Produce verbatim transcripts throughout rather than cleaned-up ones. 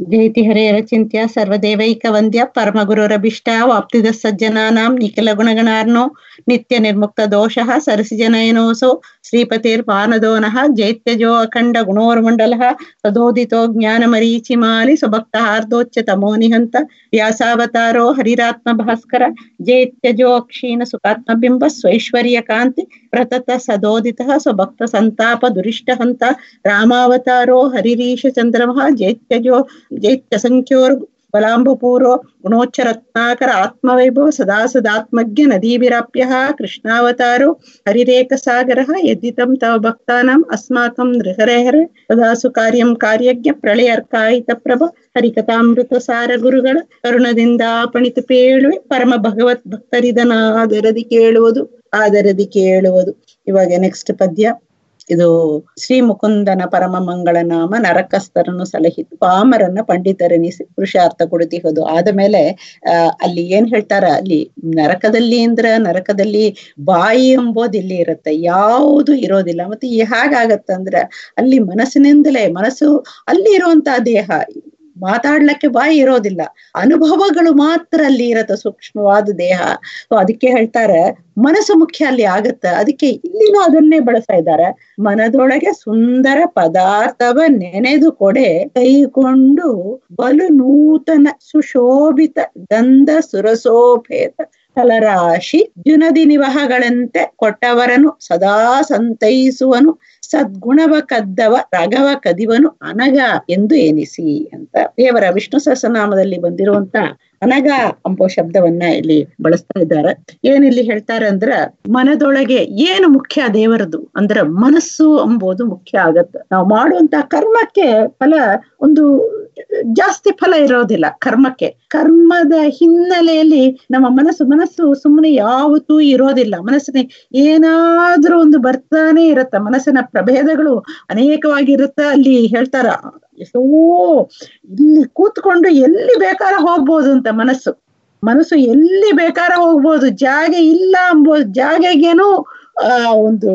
ಜಯತಿ ಹರೇರಚಿಂತ್ಯ ಸರ್ವದೇವೈಕ ವಂದ್ಯ ಪರಮಗುರುರಭಿಷ್ಟ ವಾಪ್ತಿದ ಸಜ್ಜನಾನಾಂ ನಿಖಿಲ ಗುಣಗಣಾರ್ನೋ ನಿತ್ಯ ನಿರ್ಮುಕ್ತ ದೋಷಃ ಸರಸಿಜನಯನೋಸೋ ಶ್ರೀಪತಿರ್ಪಾನದೋನಃ ಜೈತ್ಯಜೋ ಅಖಂಡ ಗುಣೋರ್ಮಂಡಲಃ ತದೋದಿತೋ ಜ್ಞಾನಮರೀಚಿಮಾಲಿ ಸ್ವಭಕ್ತ ಹಾರ್ದೋಚ್ಯತಮೋ ನಿಹಂತ ವ್ಯಾಸಾವತಾರೋ ಹರಿರಾತ್ಮ ಭಾಸ್ಕರ ಜೈತ್ಯಜೋ ಅಕ್ಷೀಣ ಸುಖಾತ್ಮಬಿಂಬ ಸ್ವೈಶ್ವರ್ಯ ಕಾಂತಿ ಪ್ರತತ ಸದೋದಿತಃ ಸ್ವಭಕ್ತ ಸಂತಾಪ ದುರಿಷ್ಟ ಹಂತ ರಾಮಾವತಾರೋ ಹರಿರೀಶ ಚಂದ್ರಮಃ ಜೈತ್ಯಜೋ ಜೈತ್ಯ ಸಂಖ್ಯೋರ್ ಬಲಾಂಬಪೂರೋ ಗುಣೋಚ್ಚರತ್ನಾಕರ ಆತ್ಮವೈಭವ ಸದಾ ಸದಾತ್ಮಜ್ಞ ನದೀಭಿರಾಪ್ಯ ಕೃಷ್ಣಾವತಾರೋ ಹರಿರೇಕ ಸಾಗರ ಯದ್ದಿತಂ ತವ ಭಕ್ತಾನಾಂ ಅಸ್ಮಾಕಂ ನೃಹರೇಹರೆ ಸದಾಸು ಕಾರ್ಯಂ ಕಾರ್ಯಜ್ಞ ಪ್ರಳಯರ್ಕಾಯಿತ ಪ್ರಭ ಹರಿಕಥಾಮೃತ ಸಾರ ಗುರುಗಳ ಕರುಣದಿಂದ ಪಣಿತು ಪೇಳುವೆ ಪರಮ ಭಗವತ್ ಭಕ್ತರಿದನಾದರದಿ ಕೇಳುವುದು ಆದರದಿ ಕೇಳುವುದು. ಇವಾಗ ನೆಕ್ಸ್ಟ್ ಪದ್ಯ. ಇದು ಶ್ರೀ ಮುಕುಂದನ ಪರಮ ಮಂಗಳ ನಾಮ ನರಕಸ್ಥರನ್ನು ಸಲಹಿತು ಪಾಮರನ್ನ ಪಂಡಿತರೆನಿಸಿ ಪುರುಷಾರ್ಥ ಕೊಡುತ್ತಿಹೋದು. ಆದ ಮೇಲೆ ಅಹ್ ಅಲ್ಲಿ ಏನ್ ಹೇಳ್ತಾರ, ಅಲ್ಲಿ ನರಕದಲ್ಲಿ ಅಂದ್ರ ನರಕದಲ್ಲಿ ಬಾಯಿ ಎಂಬುದು ಇಲ್ಲಿ ಇರುತ್ತೆ, ಯಾವುದು ಇರೋದಿಲ್ಲ. ಮತ್ತೆ ಹೇಗಾಗತ್ತಂದ್ರ ಅಲ್ಲಿ ಮನಸ್ಸಿನಿಂದಲೇ, ಮನಸ್ಸು ಅಲ್ಲಿ ಇರುವಂತಹ ದೇಹ, ಮಾತಾಡ್ಲಿಕ್ಕೆ ಬಾಯಿ ಇರೋದಿಲ್ಲ, ಅನುಭವಗಳು ಮಾತ್ರ ಅಲ್ಲಿ ಇರತ್ತ, ಸೂಕ್ಷ್ಮವಾದ ದೇಹ. ಸೊ ಅದಕ್ಕೆ ಹೇಳ್ತಾರೆ ಮನಸ್ಸು ಮುಖ್ಯ ಅಲ್ಲಿ ಆಗತ್ತ. ಅದಕ್ಕೆ ಇಲ್ಲಿನೂ ಅದನ್ನೇ ಬಳಸ್ತಾ ಇದ್ದಾರೆ. ಮನದೊಳಗೆ ಸುಂದರ ಪದಾರ್ಥವ ನೆನೆದು ಕೊಡೆ ಕೈಕೊಂಡು ಬಲು ನೂತನ ಸುಶೋಭಿತ ಗಂಧ ಸುರಸೋಪೇತ ಫಲರಾಶಿ ಜುನದಿ ನಿವಹಗಳಂತೆ ಕೊಟ್ಟವರನು ಸದಾ ಸಂತೈಸುವನು ಸದ್ಗುಣವ ಕದ್ದವ ರಗವ ಕದಿವನು ಅನಗ ಎಂದು ಎನಿಸಿ ಅಂತ ದೇವರ ವಿಷ್ಣು ಸಹಸ್ರನಾಮದಲ್ಲಿ ಬಂದಿರುವಂತ ಅನಗ ಎಂಬ ಶಬ್ದವನ್ನ ಇಲ್ಲಿ ಬಳಸ್ತಾ ಇದ್ದಾರೆ. ಏನಿಲ್ಲಿ ಹೇಳ್ತಾರೆ ಅಂದ್ರ ಮನದೊಳಗೆ ಏನು ಮುಖ್ಯ ದೇವರದು ಅಂದ್ರ ಮನಸ್ಸು ಎಂಬುದು ಮುಖ್ಯ ಆಗತ್ತ. ನಾವು ಮಾಡುವಂತ ಕರ್ಮಕ್ಕೆ ಫಲ ಒಂದು ಜಾಸ್ತಿ ಫಲ ಇರೋದಿಲ್ಲ. ಕರ್ಮಕ್ಕೆ ಕರ್ಮದ ಹಿನ್ನೆಲೆಯಲ್ಲಿ ನಮ್ಮ ಮನಸ್ಸು ಮನಸ್ಸು ಸುಮ್ಮನೆ ಯಾವತ್ತೂ ಇರೋದಿಲ್ಲ. ಮನಸ್ಸಿನ ಏನಾದ್ರೂ ಒಂದು ಬರ್ತಾನೆ ಇರತ್ತ. ಮನಸ್ಸಿನ ಪ್ರಭೇದಗಳು ಅನೇಕವಾಗಿರುತ್ತ. ಅಲ್ಲಿ ಹೇಳ್ತಾರ ಎಷ್ಟೋ ಇಲ್ಲಿ ಕೂತ್ಕೊಂಡು ಎಲ್ಲಿ ಬೇಕಾರ ಹೋಗ್ಬೋದು ಅಂತ. ಮನಸ್ಸು ಮನಸ್ಸು ಎಲ್ಲಿ ಬೇಕಾರ ಹೋಗ್ಬೋದು, ಜಾಗ ಇಲ್ಲ ಅಂಬೋದು, ಜಾಗೆಗೇನು ಆ ಒಂದು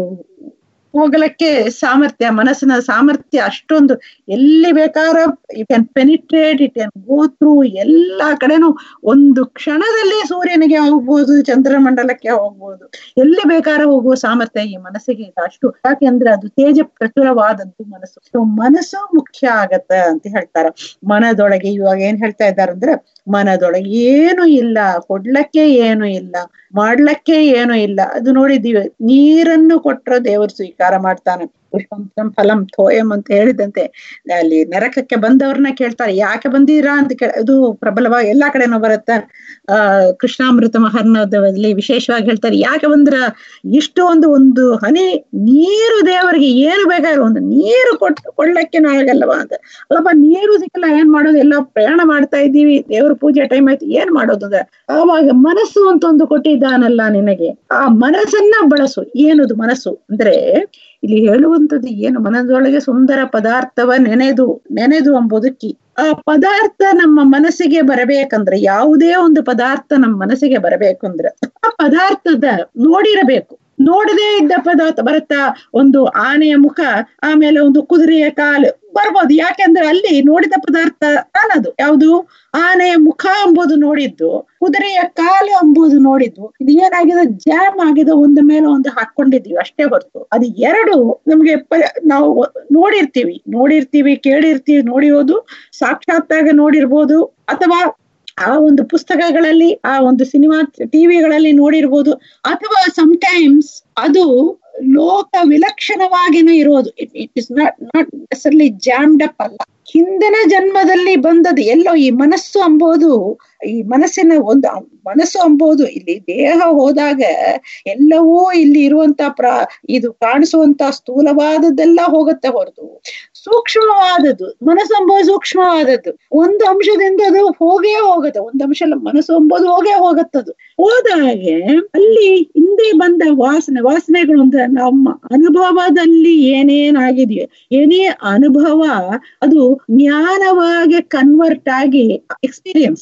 ಹೋಗಲಕ್ಕೆ ಸಾಮರ್ಥ್ಯ, ಮನಸ್ಸಿನ ಸಾಮರ್ಥ್ಯ ಅಷ್ಟೊಂದು. ಎಲ್ಲಿ ಬೇಕಾರ you can penetrate, it can go through ಎಲ್ಲಾ ಕಡೆನೂ. ಒಂದು ಕ್ಷಣದಲ್ಲಿ ಸೂರ್ಯನಿಗೆ ಹೋಗ್ಬೋದು, ಚಂದ್ರಮಂಡಲಕ್ಕೆ ಹೋಗ್ಬೋದು, ಎಲ್ಲಿ ಬೇಕಾರ ಹೋಗುವ ಸಾಮರ್ಥ್ಯ ಈ ಮನಸ್ಸಿಗೆ ಇದೆ ಅಷ್ಟು. ಯಾಕೆಂದ್ರೆ ಅದು ತೇಜ ಪ್ರಚುರವಾದದ್ದು ಮನಸ್ಸು. ಸೊ ಮನಸ್ಸು ಮುಖ್ಯ ಆಗತ್ತ ಅಂತ ಹೇಳ್ತಾರ. ಮನದೊಳಗೆ ಇವಾಗ ಏನ್ ಹೇಳ್ತಾ ಇದ್ದಾರೆ ಅಂದ್ರೆ ಮನದೊಳಗೆ ಏನು ಇಲ್ಲ, ಕೊಡ್ಲಕ್ಕೆ ಏನು ಇಲ್ಲ, ಮಾಡ್ಲಕ್ಕೆ ಏನು ಇಲ್ಲ. ಅದು ನೋಡಿದೀವಿ, ನೀರನ್ನು ಕೊಟ್ಟರೆ ದೇವರು ಸ್ವೀಕಾರ ಮಾಡ್ತಾನೆ. ಪುಷ್ಪಂ ಫಲಂ ಥೋಯಂ ಅಂತ ಹೇಳಿದಂತೆ ಅಲ್ಲಿ ನರಕಕ್ಕೆ ಬಂದವ್ರನ್ನ ಕೇಳ್ತಾರೆ ಯಾಕೆ ಬಂದೀರಾ ಅಂತ ಕೇಳ. ಇದು ಪ್ರಬಲವಾಗಿ ಎಲ್ಲಾ ಕಡೆನೂ ಬರುತ್ತೆ. ಆ ಕೃಷ್ಣಾಮೃತ ಮಹರ್ನದಲ್ಲಿ ವಿಶೇಷವಾಗಿ ಹೇಳ್ತಾರೆ ಯಾಕೆ ಬಂದ್ರ, ಇಷ್ಟು ಒಂದು ಒಂದು ಹನಿ ನೀರು ದೇವರಿಗೆ ಏನು ಬೇಕಾದ್ರೂ ಒಂದು ನೀರು ಕೊಟ್ಟು ಕೊಡ್ಲಕ್ಕೇನೂ ಆಗಲ್ಲವಾ ಅಂತ. ಅಲ್ಲಪ್ಪ ನೀರು ಸಿಕ್ಕಲ್ಲ ಏನ್ ಮಾಡೋದು, ಎಲ್ಲ ಪ್ರಯಾಣ ಮಾಡ್ತಾ ಇದ್ದೀವಿ, ದೇವ್ರ ಪೂಜೆ ಟೈಮ್ ಆಯ್ತು, ಏನ್ ಮಾಡೋದು ಅಂದ್ರೆ ಆವಾಗ ಮನಸ್ಸು ಅಂತ ಒಂದು ಕೊಟ್ಟಿದ್ದಾನಲ್ಲ ನಿನಗೆ, ಆ ಮನಸ್ಸನ್ನ ಬಳಸು. ಏನದು ಮನಸ್ಸು ಅಂದ್ರೆ ಇಲ್ಲಿ ಹೇಳುವಂಥದ್ದು ಏನು, ಮನದೊಳಗೆ ಸುಂದರ ಪದಾರ್ಥವ ನೆನೆದು ನೆನೆದು ಎಂಬುದಕ್ಕೆ ಆ ಪದಾರ್ಥ ನಮ್ಮ ಮನಸ್ಸಿಗೆ ಬರಬೇಕಂದ್ರೆ, ಯಾವುದೇ ಒಂದು ಪದಾರ್ಥ ನಮ್ಮ ಮನಸ್ಸಿಗೆ ಬರಬೇಕಂದ್ರೆ ಆ ಪದಾರ್ಥದ ನೋಡಿರಬೇಕು. ನೋಡದೇ ಇದ್ದ ಪದಾರ್ಥ ಬರುತ್ತಾ, ಒಂದು ಆನೆಯ ಮುಖ, ಆಮೇಲೆ ಒಂದು ಕುದುರೆಯ ಕಾಲು ಬರ್ಬೋದು. ಯಾಕೆಂದ್ರೆ ಅಲ್ಲಿ ನೋಡಿದ ಪದಾರ್ಥ ಅನ್ನೋದು ಯಾವುದು, ಆನೆಯ ಮುಖ ಎಂಬುದು ನೋಡಿದ್ದು, ಕುದುರೆಯ ಕಾಲು ಎಂಬುದು ನೋಡಿದ್ದು. ಇದು ಏನಾಗಿದೆ, ಜಾಮ್ ಆಗಿದೆ, ಒಂದ ಮೇಲೆ ಒಂದು ಹಾಕೊಂಡಿದೀವಿ ಅಷ್ಟೇ ಹೊರತು ಅದು ಎರಡು ನಮ್ಗೆ ನಾವು ನೋಡಿರ್ತೀವಿ ನೋಡಿರ್ತೀವಿ ಕೇಳಿರ್ತೀವಿ ನೋಡಿರೋದು, ಸಾಕ್ಷಾತ್ತಾಗ ನೋಡಿರ್ಬೋದು, ಅಥವಾ ಆ ಒಂದು ಪುಸ್ತಕಗಳಲ್ಲಿ, ಆ ಒಂದು ಸಿನಿಮಾ ಟಿವಿಗಳಲ್ಲಿ ನೋಡಿರ್ಬೋದು, ಅಥವಾ ಸಮಟೈಮ್ಸ್ ಅದು ಲೋಕ ವಿಲಕ್ಷಣವಾಗಿನೂ ಇರೋದು. It it is not not necessarily jammed up ಅಲ್ಲ, ಹಿಂದಿನ ಜನ್ಮದಲ್ಲಿ ಬಂದದ್ದು ಎಲ್ಲೋ. ಈ ಮನಸ್ಸು ಅಂಬೋದು, ಈ ಮನಸ್ಸಿನ ಒಂದು ಮನಸ್ಸು ಅಂಬೋದು ಇಲ್ಲಿ ದೇಹ ಹೋದಾಗ ಎಲ್ಲವೂ ಇಲ್ಲಿ ಇರುವಂತ ಪ್ರ ಇದು ಕಾಣಿಸುವಂತ ಸ್ಥೂಲವಾದದ್ದೆಲ್ಲ ಹೋಗುತ್ತೆ ಹೊರತು ಸೂಕ್ಷ್ಮವಾದದ್ದು ಮನಸ್ಸು ಅಂಬೋದು ಸೂಕ್ಷ್ಮವಾದದ್ದು ಒಂದು ಅಂಶದಿಂದ ಅದು ಹೋಗೇ ಹೋಗುತ್ತೆ. ಒಂದು ಅಂಶ ಮನಸ್ಸು ಅಂಬೋದು ಹೋಗೇ ಹೋಗುತ್ತದು. ಹೋದಾಗೆ ಅಲ್ಲಿ ಹಿಂದೆ ಬಂದ ವಾಸನೆ ವಾಸನೆಗಳು ಅಂದ್ರೆ ನಮ್ಮ ಅನುಭವದಲ್ಲಿ ಏನೇನಾಗಿದೆಯೋ ಏನೇ ಅನುಭವ ಅದು ಜ್ಞಾನವಾಗಿ ಕನ್ವರ್ಟ್ ಆಗಿ ಎಕ್ಸ್ಪೀರಿಯನ್ಸ್, ಬೇಸಿಕ್ಲಿ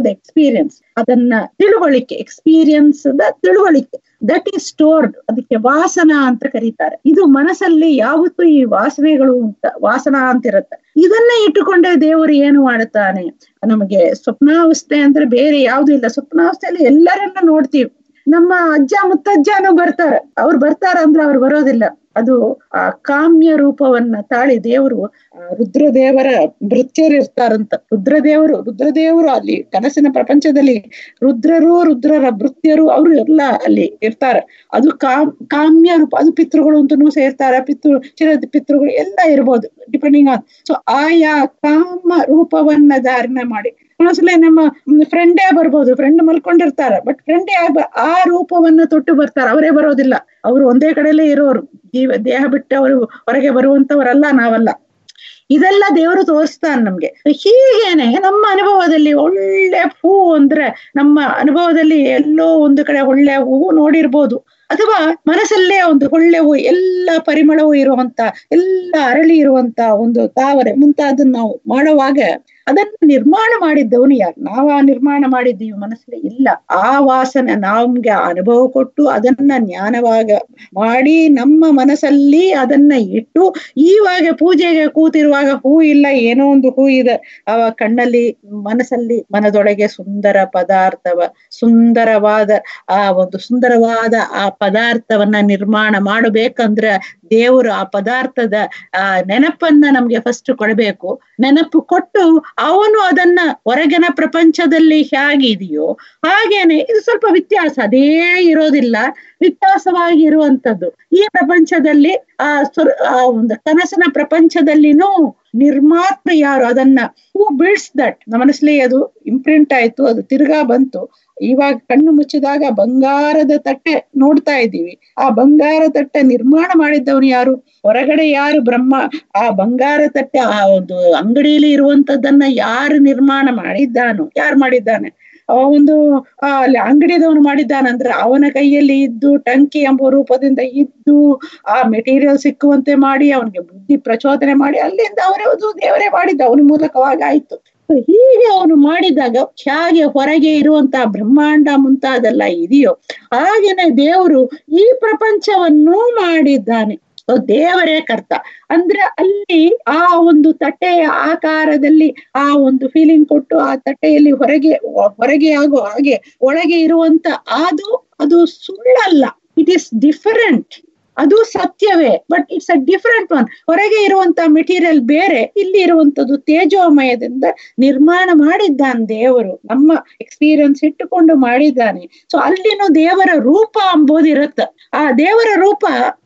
ದ ಎಕ್ಸ್ಪೀರಿಯನ್ಸ್, ಅದನ್ನ ತಿಳುವಳಿಕೆ, ಎಕ್ಸ್ಪೀರಿಯನ್ಸ್ ದ ತಿಳುವಳಿಕೆ, ದಟ್ ಈಸ್ ಸ್ಟೋರ್ಡ್. ಅದಕ್ಕೆ ವಾಸನ ಅಂತ ಕರೀತಾರೆ. ಇದು ಮನಸ್ಸಲ್ಲಿ ಯಾವತ್ತೂ ಈ ವಾಸನೆಗಳು ಅಂತ ವಾಸನ ಅಂತಿರುತ್ತೆ. ಇದನ್ನೇ ಇಟ್ಟುಕೊಂಡೇ ದೇವರು ಏನು ಮಾಡುತ್ತಾನೆ, ನಮಗೆ ಸ್ವಪ್ನಾವಸ್ಥೆ ಅಂದ್ರೆ ಬೇರೆ ಯಾವ್ದು ಇಲ್ಲ. ಸ್ವಪ್ನಾವಸ್ಥೆಯಲ್ಲಿ ಎಲ್ಲರನ್ನ ನೋಡ್ತೀವಿ. ನಮ್ಮ ಅಜ್ಜ ಮುತ್ತಜ್ಜನೂ ಬರ್ತಾರೆ. ಅವ್ರು ಬರ್ತಾರ ಅಂದ್ರೆ ಅವ್ರು ಬರೋದಿಲ್ಲ. ಅದು ಆ ಕಾಮ್ಯ ರೂಪವನ್ನ ತಾಳಿ ದೇವರು, ರುದ್ರದೇವರ ಭೃತ್ಯರು ಇರ್ತಾರಂತ. ರುದ್ರದೇವರು ರುದ್ರದೇವರು ಅಲ್ಲಿ ಕನಸಿನ ಪ್ರಪಂಚದಲ್ಲಿ ರುದ್ರರು, ರುದ್ರರ ಭೃತ್ಯರು, ಅವರು ಎಲ್ಲ ಅಲ್ಲಿ ಇರ್ತಾರೆ. ಅದು ಕಾಮ್ ಕಾಮ್ಯ ರೂಪ. ಅದು ಪಿತೃಗಳು ಅಂತನೂ ಸೇರ್ತಾರೆ. ಪಿತೃ ಚಿರ ಪಿತೃಗಳು ಎಲ್ಲ ಇರ್ಬೋದು, ಡಿಪೆಂಡಿಂಗ್ ಆನ್. ಸೊ ಆಯಾ ಕಾಮ ರೂಪವನ್ನ ಧಾರಣ ಮಾಡಿ, ಒಂದೊಂದ್ಸಲ ನಮ್ಮ ಫ್ರೆಂಡೇ ಬರ್ಬೋದು, ಫ್ರೆಂಡ್ ಮಲ್ಕೊಂಡಿರ್ತಾರೆ, ಬಟ್ ಫ್ರೆಂಡೇ ಆ ರೂಪವನ್ನ ತೊಟ್ಟು ಬರ್ತಾರೆ. ಅವರೇ ಬರೋದಿಲ್ಲ, ಅವರು ಒಂದೇ ಕಡೆಯಲ್ಲೇ ಇರೋರು. ಜೀವ ದೇಹ ಬಿಟ್ಟು ಅವರು ಹೊರಗೆ ಬರುವಂತವರಲ್ಲ, ನಾವಲ್ಲ. ಇದೆಲ್ಲ ದೇವರು ತೋರಿಸ್ತಾನೆ ನಮ್ಗೆ. ಹೀಗೇನೆ ನಮ್ಮ ಅನುಭವದಲ್ಲಿ ಒಳ್ಳೆ ಹೂ ಅಂದ್ರೆ, ನಮ್ಮ ಅನುಭವದಲ್ಲಿ ಎಲ್ಲೋ ಒಂದು ಕಡೆ ಒಳ್ಳೆ ಹೂವು ನೋಡಿರ್ಬೋದು, ಅಥವಾ ಮನಸ್ಸಲ್ಲೇ ಒಂದು ಒಳ್ಳೆ ಹೂ, ಎಲ್ಲ ಪರಿಮಳವೂ ಇರುವಂತ, ಎಲ್ಲ ಅರಳಿ ಇರುವಂತ ಒಂದು ತಾವರೆ ಮುಂತಾದನ್ನ ನಾವು ಮಾಡುವಾಗ ಅದನ್ನು ನಿರ್ಮಾಣ ಮಾಡಿದ್ದವನು ಯಾರು? ನಾವ ನಿರ್ಮಾಣ ಮಾಡಿದ್ದೀವಿ ಮನಸ್ಸಲ್ಲಿ? ಇಲ್ಲ. ಆ ವಾಸನೆ ನಮ್ಗೆ ಅನುಭವ ಕೊಟ್ಟು ಅದನ್ನ ಜ್ಞಾನವಾಗ ಮಾಡಿ ನಮ್ಮ ಮನಸ್ಸಲ್ಲಿ ಅದನ್ನ ಇಟ್ಟು, ಈವಾಗ ಪೂಜೆಗೆ ಕೂತಿರುವಾಗ ಹೂ ಇಲ್ಲ, ಏನೋ ಒಂದು ಹೂ ಇದೆ, ಅವ ಕಣ್ಣಲ್ಲಿ ಮನಸ್ಸಲ್ಲಿ ಮನದೊಳಗೆ ಸುಂದರ ಪದಾರ್ಥವ, ಸುಂದರವಾದ ಆ ಒಂದು ಸುಂದರವಾದ ಆ ಪದಾರ್ಥವನ್ನ ನಿರ್ಮಾಣ ಮಾಡಬೇಕಂದ್ರೆ ದೇವರು ಆ ಪದಾರ್ಥದ ಆ ನೆನಪನ್ನ ನಮ್ಗೆ ಫಸ್ಟ್ ಕೊಡಬೇಕು. ನೆನಪು ಕೊಟ್ಟು ಅವನು ಅದನ್ನ ಹೊರಗಿನ ಪ್ರಪಂಚದಲ್ಲಿ ಹೇಗಿದೆಯೋ ಹಾಗೇನೆ ಇದು ಸ್ವಲ್ಪ ವ್ಯತ್ಯಾಸ, ಅದೇ ಇರೋದಿಲ್ಲ, ವ್ಯತ್ಯಾಸವಾಗಿ ಇರುವಂತದ್ದು. ಈ ಪ್ರಪಂಚದಲ್ಲಿ ಆ ಸುರ್ ಆ ಒಂದು ಕನಸಿನ ಪ್ರಪಂಚದಲ್ಲಿನೂ ನಿರ್ಮಾತ್ಮ ಯಾರು, ಅದನ್ನ ಹೂ ಬಿಡ್ಸ್ ದಟ್ ನಮ್ಮ ಮನಸ್ಸಲ್ಲಿ ಅದು ಇಂಪ್ರಿಂಟ್ ಆಯ್ತು, ಅದು ತಿರ್ಗಾ ಬಂತು. ಇವಾಗ ಕಣ್ಣು ಮುಚ್ಚಿದಾಗ ಬಂಗಾರದ ತಟ್ಟೆ ನೋಡ್ತಾ ಇದ್ದೀವಿ. ಆ ಬಂಗಾರ ತಟ್ಟೆ ನಿರ್ಮಾಣ ಮಾಡಿದ್ದವನು ಯಾರು? ಹೊರಗಡೆ ಯಾರು? ಬ್ರಹ್ಮ. ಆ ಬಂಗಾರ ತಟ್ಟೆ ಆ ಒಂದು ಅಂಗಡಿಯಲ್ಲಿ ಇರುವಂತದ್ದನ್ನ ಯಾರು ನಿರ್ಮಾಣ ಮಾಡಿದ್ದಾನೋ, ಯಾರು ಮಾಡಿದ್ದಾನೆ? ಆ ಒಂದು ಆ ಅಲ್ಲಿ ಅಂಗಡಿದವನು ಮಾಡಿದ್ದಾನಂದ್ರೆ ಅವನ ಕೈಯಲ್ಲಿ ಇದ್ದು ಟಂಕಿ ಎಂಬ ರೂಪದಿಂದ ಇದ್ದು ಆ ಮೆಟೀರಿಯಲ್ ಸಿಕ್ಕುವಂತೆ ಮಾಡಿ ಅವನಿಗೆ ಬುದ್ಧಿ ಪ್ರಚೋದನೆ ಮಾಡಿ ಅಲ್ಲಿಂದ ಅವರೇ ದೇವರೇ ಮಾಡಿದ್ದ, ಅವನ ಮೂಲಕವಾಗಿ ಆಯ್ತು. ಹೀಗೆ ಅವನು ಮಾಡಿದಾಗ ಹೇಗೆ ಹೊರಗೆ ಇರುವಂತಹ ಬ್ರಹ್ಮಾಂಡ ಮುಂತಾದೆಲ್ಲ ಇದೆಯೋ ಹಾಗೇನೆ ದೇವರು ಈ ಪ್ರಪಂಚವನ್ನೂ ಮಾಡಿದ್ದಾನೆ. ದೇವರೇ ಕರ್ತ. ಅಂದ್ರೆ ಅಲ್ಲಿ ಆ ಒಂದು ತಟ್ಟೆಯ ಆಕಾರದಲ್ಲಿ ಆ ಒಂದು ಫೀಲಿಂಗ್ ಕೊಟ್ಟು ಆ ತಟ್ಟೆಯಲ್ಲಿ ಹೊರಗೆ ಹೊರಗೆ ಆಗೋ ಹಾಗೆ ಒಳಗೆ ಇರುವಂತ ಅದು ಅದು ಸುಳ್ಳಲ್ಲ, ಇಟ್ ಈಸ್ ಡಿಫರೆಂಟ್. ಅದು ಸತ್ಯವೇ, but it's a different one. ಹೊರಗೆ ಇರುವಂತ ಮೆಟೀರಿಯಲ್ ಬೇರೆ, ಇಲ್ಲಿ ಇರುವಂತದ್ದು ತೇಜೋಮಯದಿಂದ ನಿರ್ಮಾಣ ಮಾಡಿದ್ದಾನೆ ದೇವರು, ನಮ್ಮ ಎಕ್ಸ್ಪೀರಿಯನ್ಸ್ ಇಟ್ಟುಕೊಂಡು ಮಾಡಿದ್ದಾನೆ. ಸೊ ಅಲ್ಲಿನೂ ದೇವರ ರೂಪ ಅಂಬೋದಿರುತ್ತೆ. ಆ ದೇವರ ರೂಪ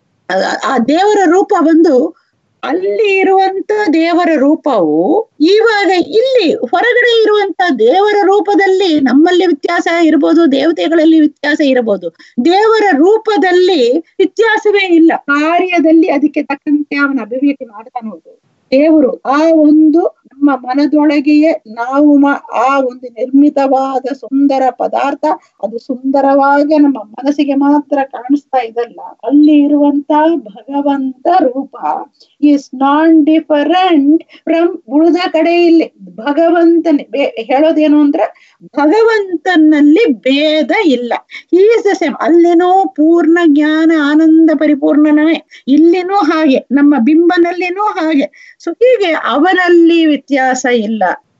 ಆ ದೇವರ ರೂಪ ಬಂದು ಅಲ್ಲಿ ಇರುವಂತ ದೇವರ ರೂಪವು ಇವಾಗ ಇಲ್ಲಿ ಹೊರಗಡೆ ಇರುವಂತ ದೇವರ ರೂಪದಲ್ಲಿ ನಮ್ಮಲ್ಲಿ ವ್ಯತ್ಯಾಸ ಇರಬಹುದು, ದೇವತೆಗಳಲ್ಲಿ ವ್ಯತ್ಯಾಸ ಇರಬಹುದು. ದೇವರ ರೂಪದಲ್ಲಿ ವ್ಯತ್ಯಾಸವೇ ಇಲ್ಲ, ಕಾರ್ಯದಲ್ಲಿ ಅದಕ್ಕೆ ತಕ್ಕಂತೆ ಅವನ ಅಭಿವ್ಯಕ್ತಿ ಮಾಡ್ತಾನೆ ಹೋಗುದು ದೇವರು. ಆ ಒಂದು ನಮ್ಮ ಮನದೊಳಗೆಯೇ ನಾವು ಆ ಒಂದು ನಿರ್ಮಿತವಾದ ಸುಂದರ ಪದಾರ್ಥ ಅದು ಸುಂದರವಾಗಿ ನಮ್ಮ ಮನಸ್ಸಿಗೆ ಮಾತ್ರ ಕಾಣಿಸ್ತಾ ಇದಲ್ಲ, ಅಲ್ಲಿ ಇರುವಂತ ಭಗವಂತ ರೂಪ ಈಸ್ ನಾನ್ ಡಿಫರೆಂಟ್ ಫ್ರಮ್ ಉಳಿದ ಕಡೆ. ಇಲ್ಲಿ ಭಗವಂತನ ಹೇಳೋದೇನು ಅಂದ್ರೆ ಭಗವಂತನಲ್ಲಿ ಭೇದ ಇಲ್ಲ, ಈಸ್ ದ ಸೇಮ್. ಅಲ್ಲಿನೂ ಪೂರ್ಣ ಜ್ಞಾನ ಆನಂದ ಪರಿಪೂರ್ಣನೇ, ಇಲ್ಲಿನೂ ಹಾಗೆ, ನಮ್ಮ ಬಿಂಬನಲ್ಲಿನೂ ಹಾಗೆ. ಸೊ ಹೀಗೆ ಅವನಲ್ಲಿ ವ್ಯತ್ಯಾಸ ಇಲ್ಲ.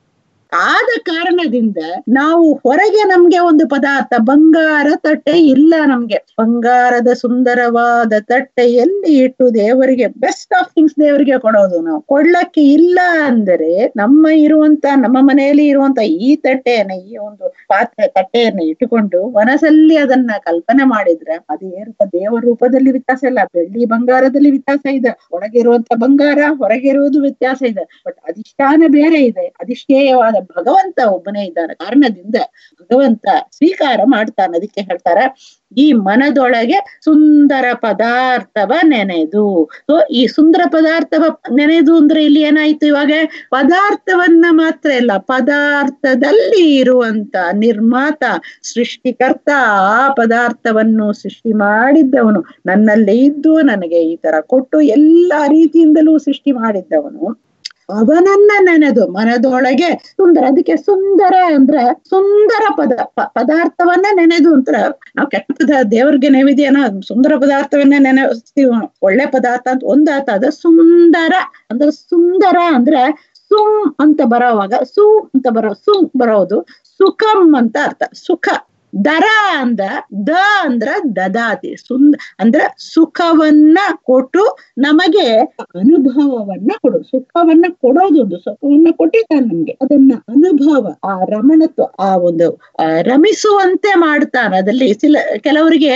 ಆದ ಕಾರಣದಿಂದ ನಾವು ಹೊರಗೆ ನಮ್ಗೆ ಒಂದು ಪದಾರ್ಥ ಬಂಗಾರ ತಟ್ಟೆ ಇಲ್ಲ, ನಮ್ಗೆ ಬಂಗಾರದ ಸುಂದರವಾದ ತಟ್ಟೆಯಲ್ಲಿ ಇಟ್ಟು ದೇವರಿಗೆ ಬೆಸ್ಟ್ ಆಫ್ ಥಿಂಗ್ಸ್ ದೇವರಿಗೆ ಕೊಡೋದು ನಾವು ಕೊಡ್ಲಕ್ಕೆ ಇಲ್ಲ. ಅಂದರೆ ನಮ್ಮ ಇರುವಂತ ನಮ್ಮ ಮನೆಯಲ್ಲಿ ಇರುವಂತ ಈ ತಟ್ಟೆಯನ್ನ, ಈ ಒಂದು ಪಾತ್ರೆ ತಟ್ಟೆಯನ್ನ ಇಟ್ಟುಕೊಂಡು ಮನಸ್ಸಲ್ಲಿ ಅದನ್ನ ಕಲ್ಪನೆ ಮಾಡಿದ್ರೆ ಅದೇ ರೂಪ ದೇವರ ರೂಪದಲ್ಲಿ ವ್ಯತ್ಯಾಸ ಇಲ್ಲ. ಬೆಳ್ಳಿ ಬಂಗಾರದಲ್ಲಿ ವ್ಯತ್ಯಾಸ ಇದೆ, ಒಳಗಿರುವಂತ ಬಂಗಾರ ಹೊರಗಿರುವುದು ವ್ಯತ್ಯಾಸ ಇದೆ, ಬಟ್ ಅಧಿಷ್ಠಾನ ಬೇರೆ ಇದೆ. ಅಧಿಷ್ಠೇಯವಾದ ಭಗವಂತ ಒಬ್ಬನೇ ಇದ್ದಾನೆ. ಕಾರಣದಿಂದ ಭಗವಂತ ಸ್ವೀಕಾರ ಮಾಡ್ತಾನೆ. ಅದಕ್ಕೆ ಹೇಳ್ತಾರ ಈ ಮನದೊಳಗೆ ಸುಂದರ ಪದಾರ್ಥವ ನೆನೆದು. ಸೊ ಈ ಸುಂದರ ಪದಾರ್ಥವ ನೆನೆದು ಅಂದ್ರೆ ಇಲ್ಲಿ ಏನಾಯ್ತು, ಇವಾಗ ಪದಾರ್ಥವನ್ನ ಮಾತ್ರ ಇಲ್ಲ, ಪದಾರ್ಥದಲ್ಲಿ ಇರುವಂತ ನಿರ್ಮಾತ ಸೃಷ್ಟಿಕರ್ತ, ಆ ಪದಾರ್ಥವನ್ನು ಸೃಷ್ಟಿ ಮಾಡಿದ್ದವನು, ನನ್ನಲ್ಲಿ ಇದ್ದು ನನಗೆ ಈ ತರ ಕೊಟ್ಟು ಎಲ್ಲಾ ರೀತಿಯಿಂದಲೂ ಸೃಷ್ಟಿ ಮಾಡಿದ್ದವನು. ಅವನನ್ನ ನೆನೆದು ಮನದೊಳಗೆ ಸುಂದರ, ಅದಕ್ಕೆ ಸುಂದರ ಅಂದ್ರೆ ಸುಂದರ ಪದ ಪದಾರ್ಥವನ್ನ ನೆನೆದು ಅಂತ. ನಾವು ಕೆಟ್ಟ ಪದ ದೇವ್ರಿಗೆ ನೈವೇದ್ಯನ ಸುಂದರ ಪದಾರ್ಥವನ್ನ ನೆನೆಸ್ತೀವಿ, ಒಳ್ಳೆ ಪದಾರ್ಥ ಅಂತ ಒಂದಾತ. ಅದ ಸುಂದರ ಅಂದ್ರೆ ಸುಂದರ ಅಂದ್ರೆ ಸುಮ್ ಅಂತ ಬರೋವಾಗ ಸು ಅಂತ ಬರೋ ಸು ಬರೋದು ಸುಖಂ ಅಂತ ಅರ್ಥ. ಸುಖ. ದರ ಅಂದ ದ ಅಂದ್ರ ದದಾತಿ, ಸುಂದ ಅಂದ್ರ ಸುಖವನ್ನ ಕೊಟ್ಟು ನಮಗೆ ಅನುಭವವನ್ನ ಕೊಡು. ಸುಖವನ್ನ ಕೊಡೋದೊಂದು, ಸುಖವನ್ನ ಕೊಟ್ಟಿದ್ದಾನೆ ನಮ್ಗೆ, ಅದನ್ನ ಅನುಭವ, ಆ ರಮಣತ್ವ, ಆ ಒಂದು ರಮಿಸುವಂತೆ ಮಾಡ್ತಾನೆ. ಅದಲ್ಲಿ ಸಿಲ ಕೆಲವರಿಗೆ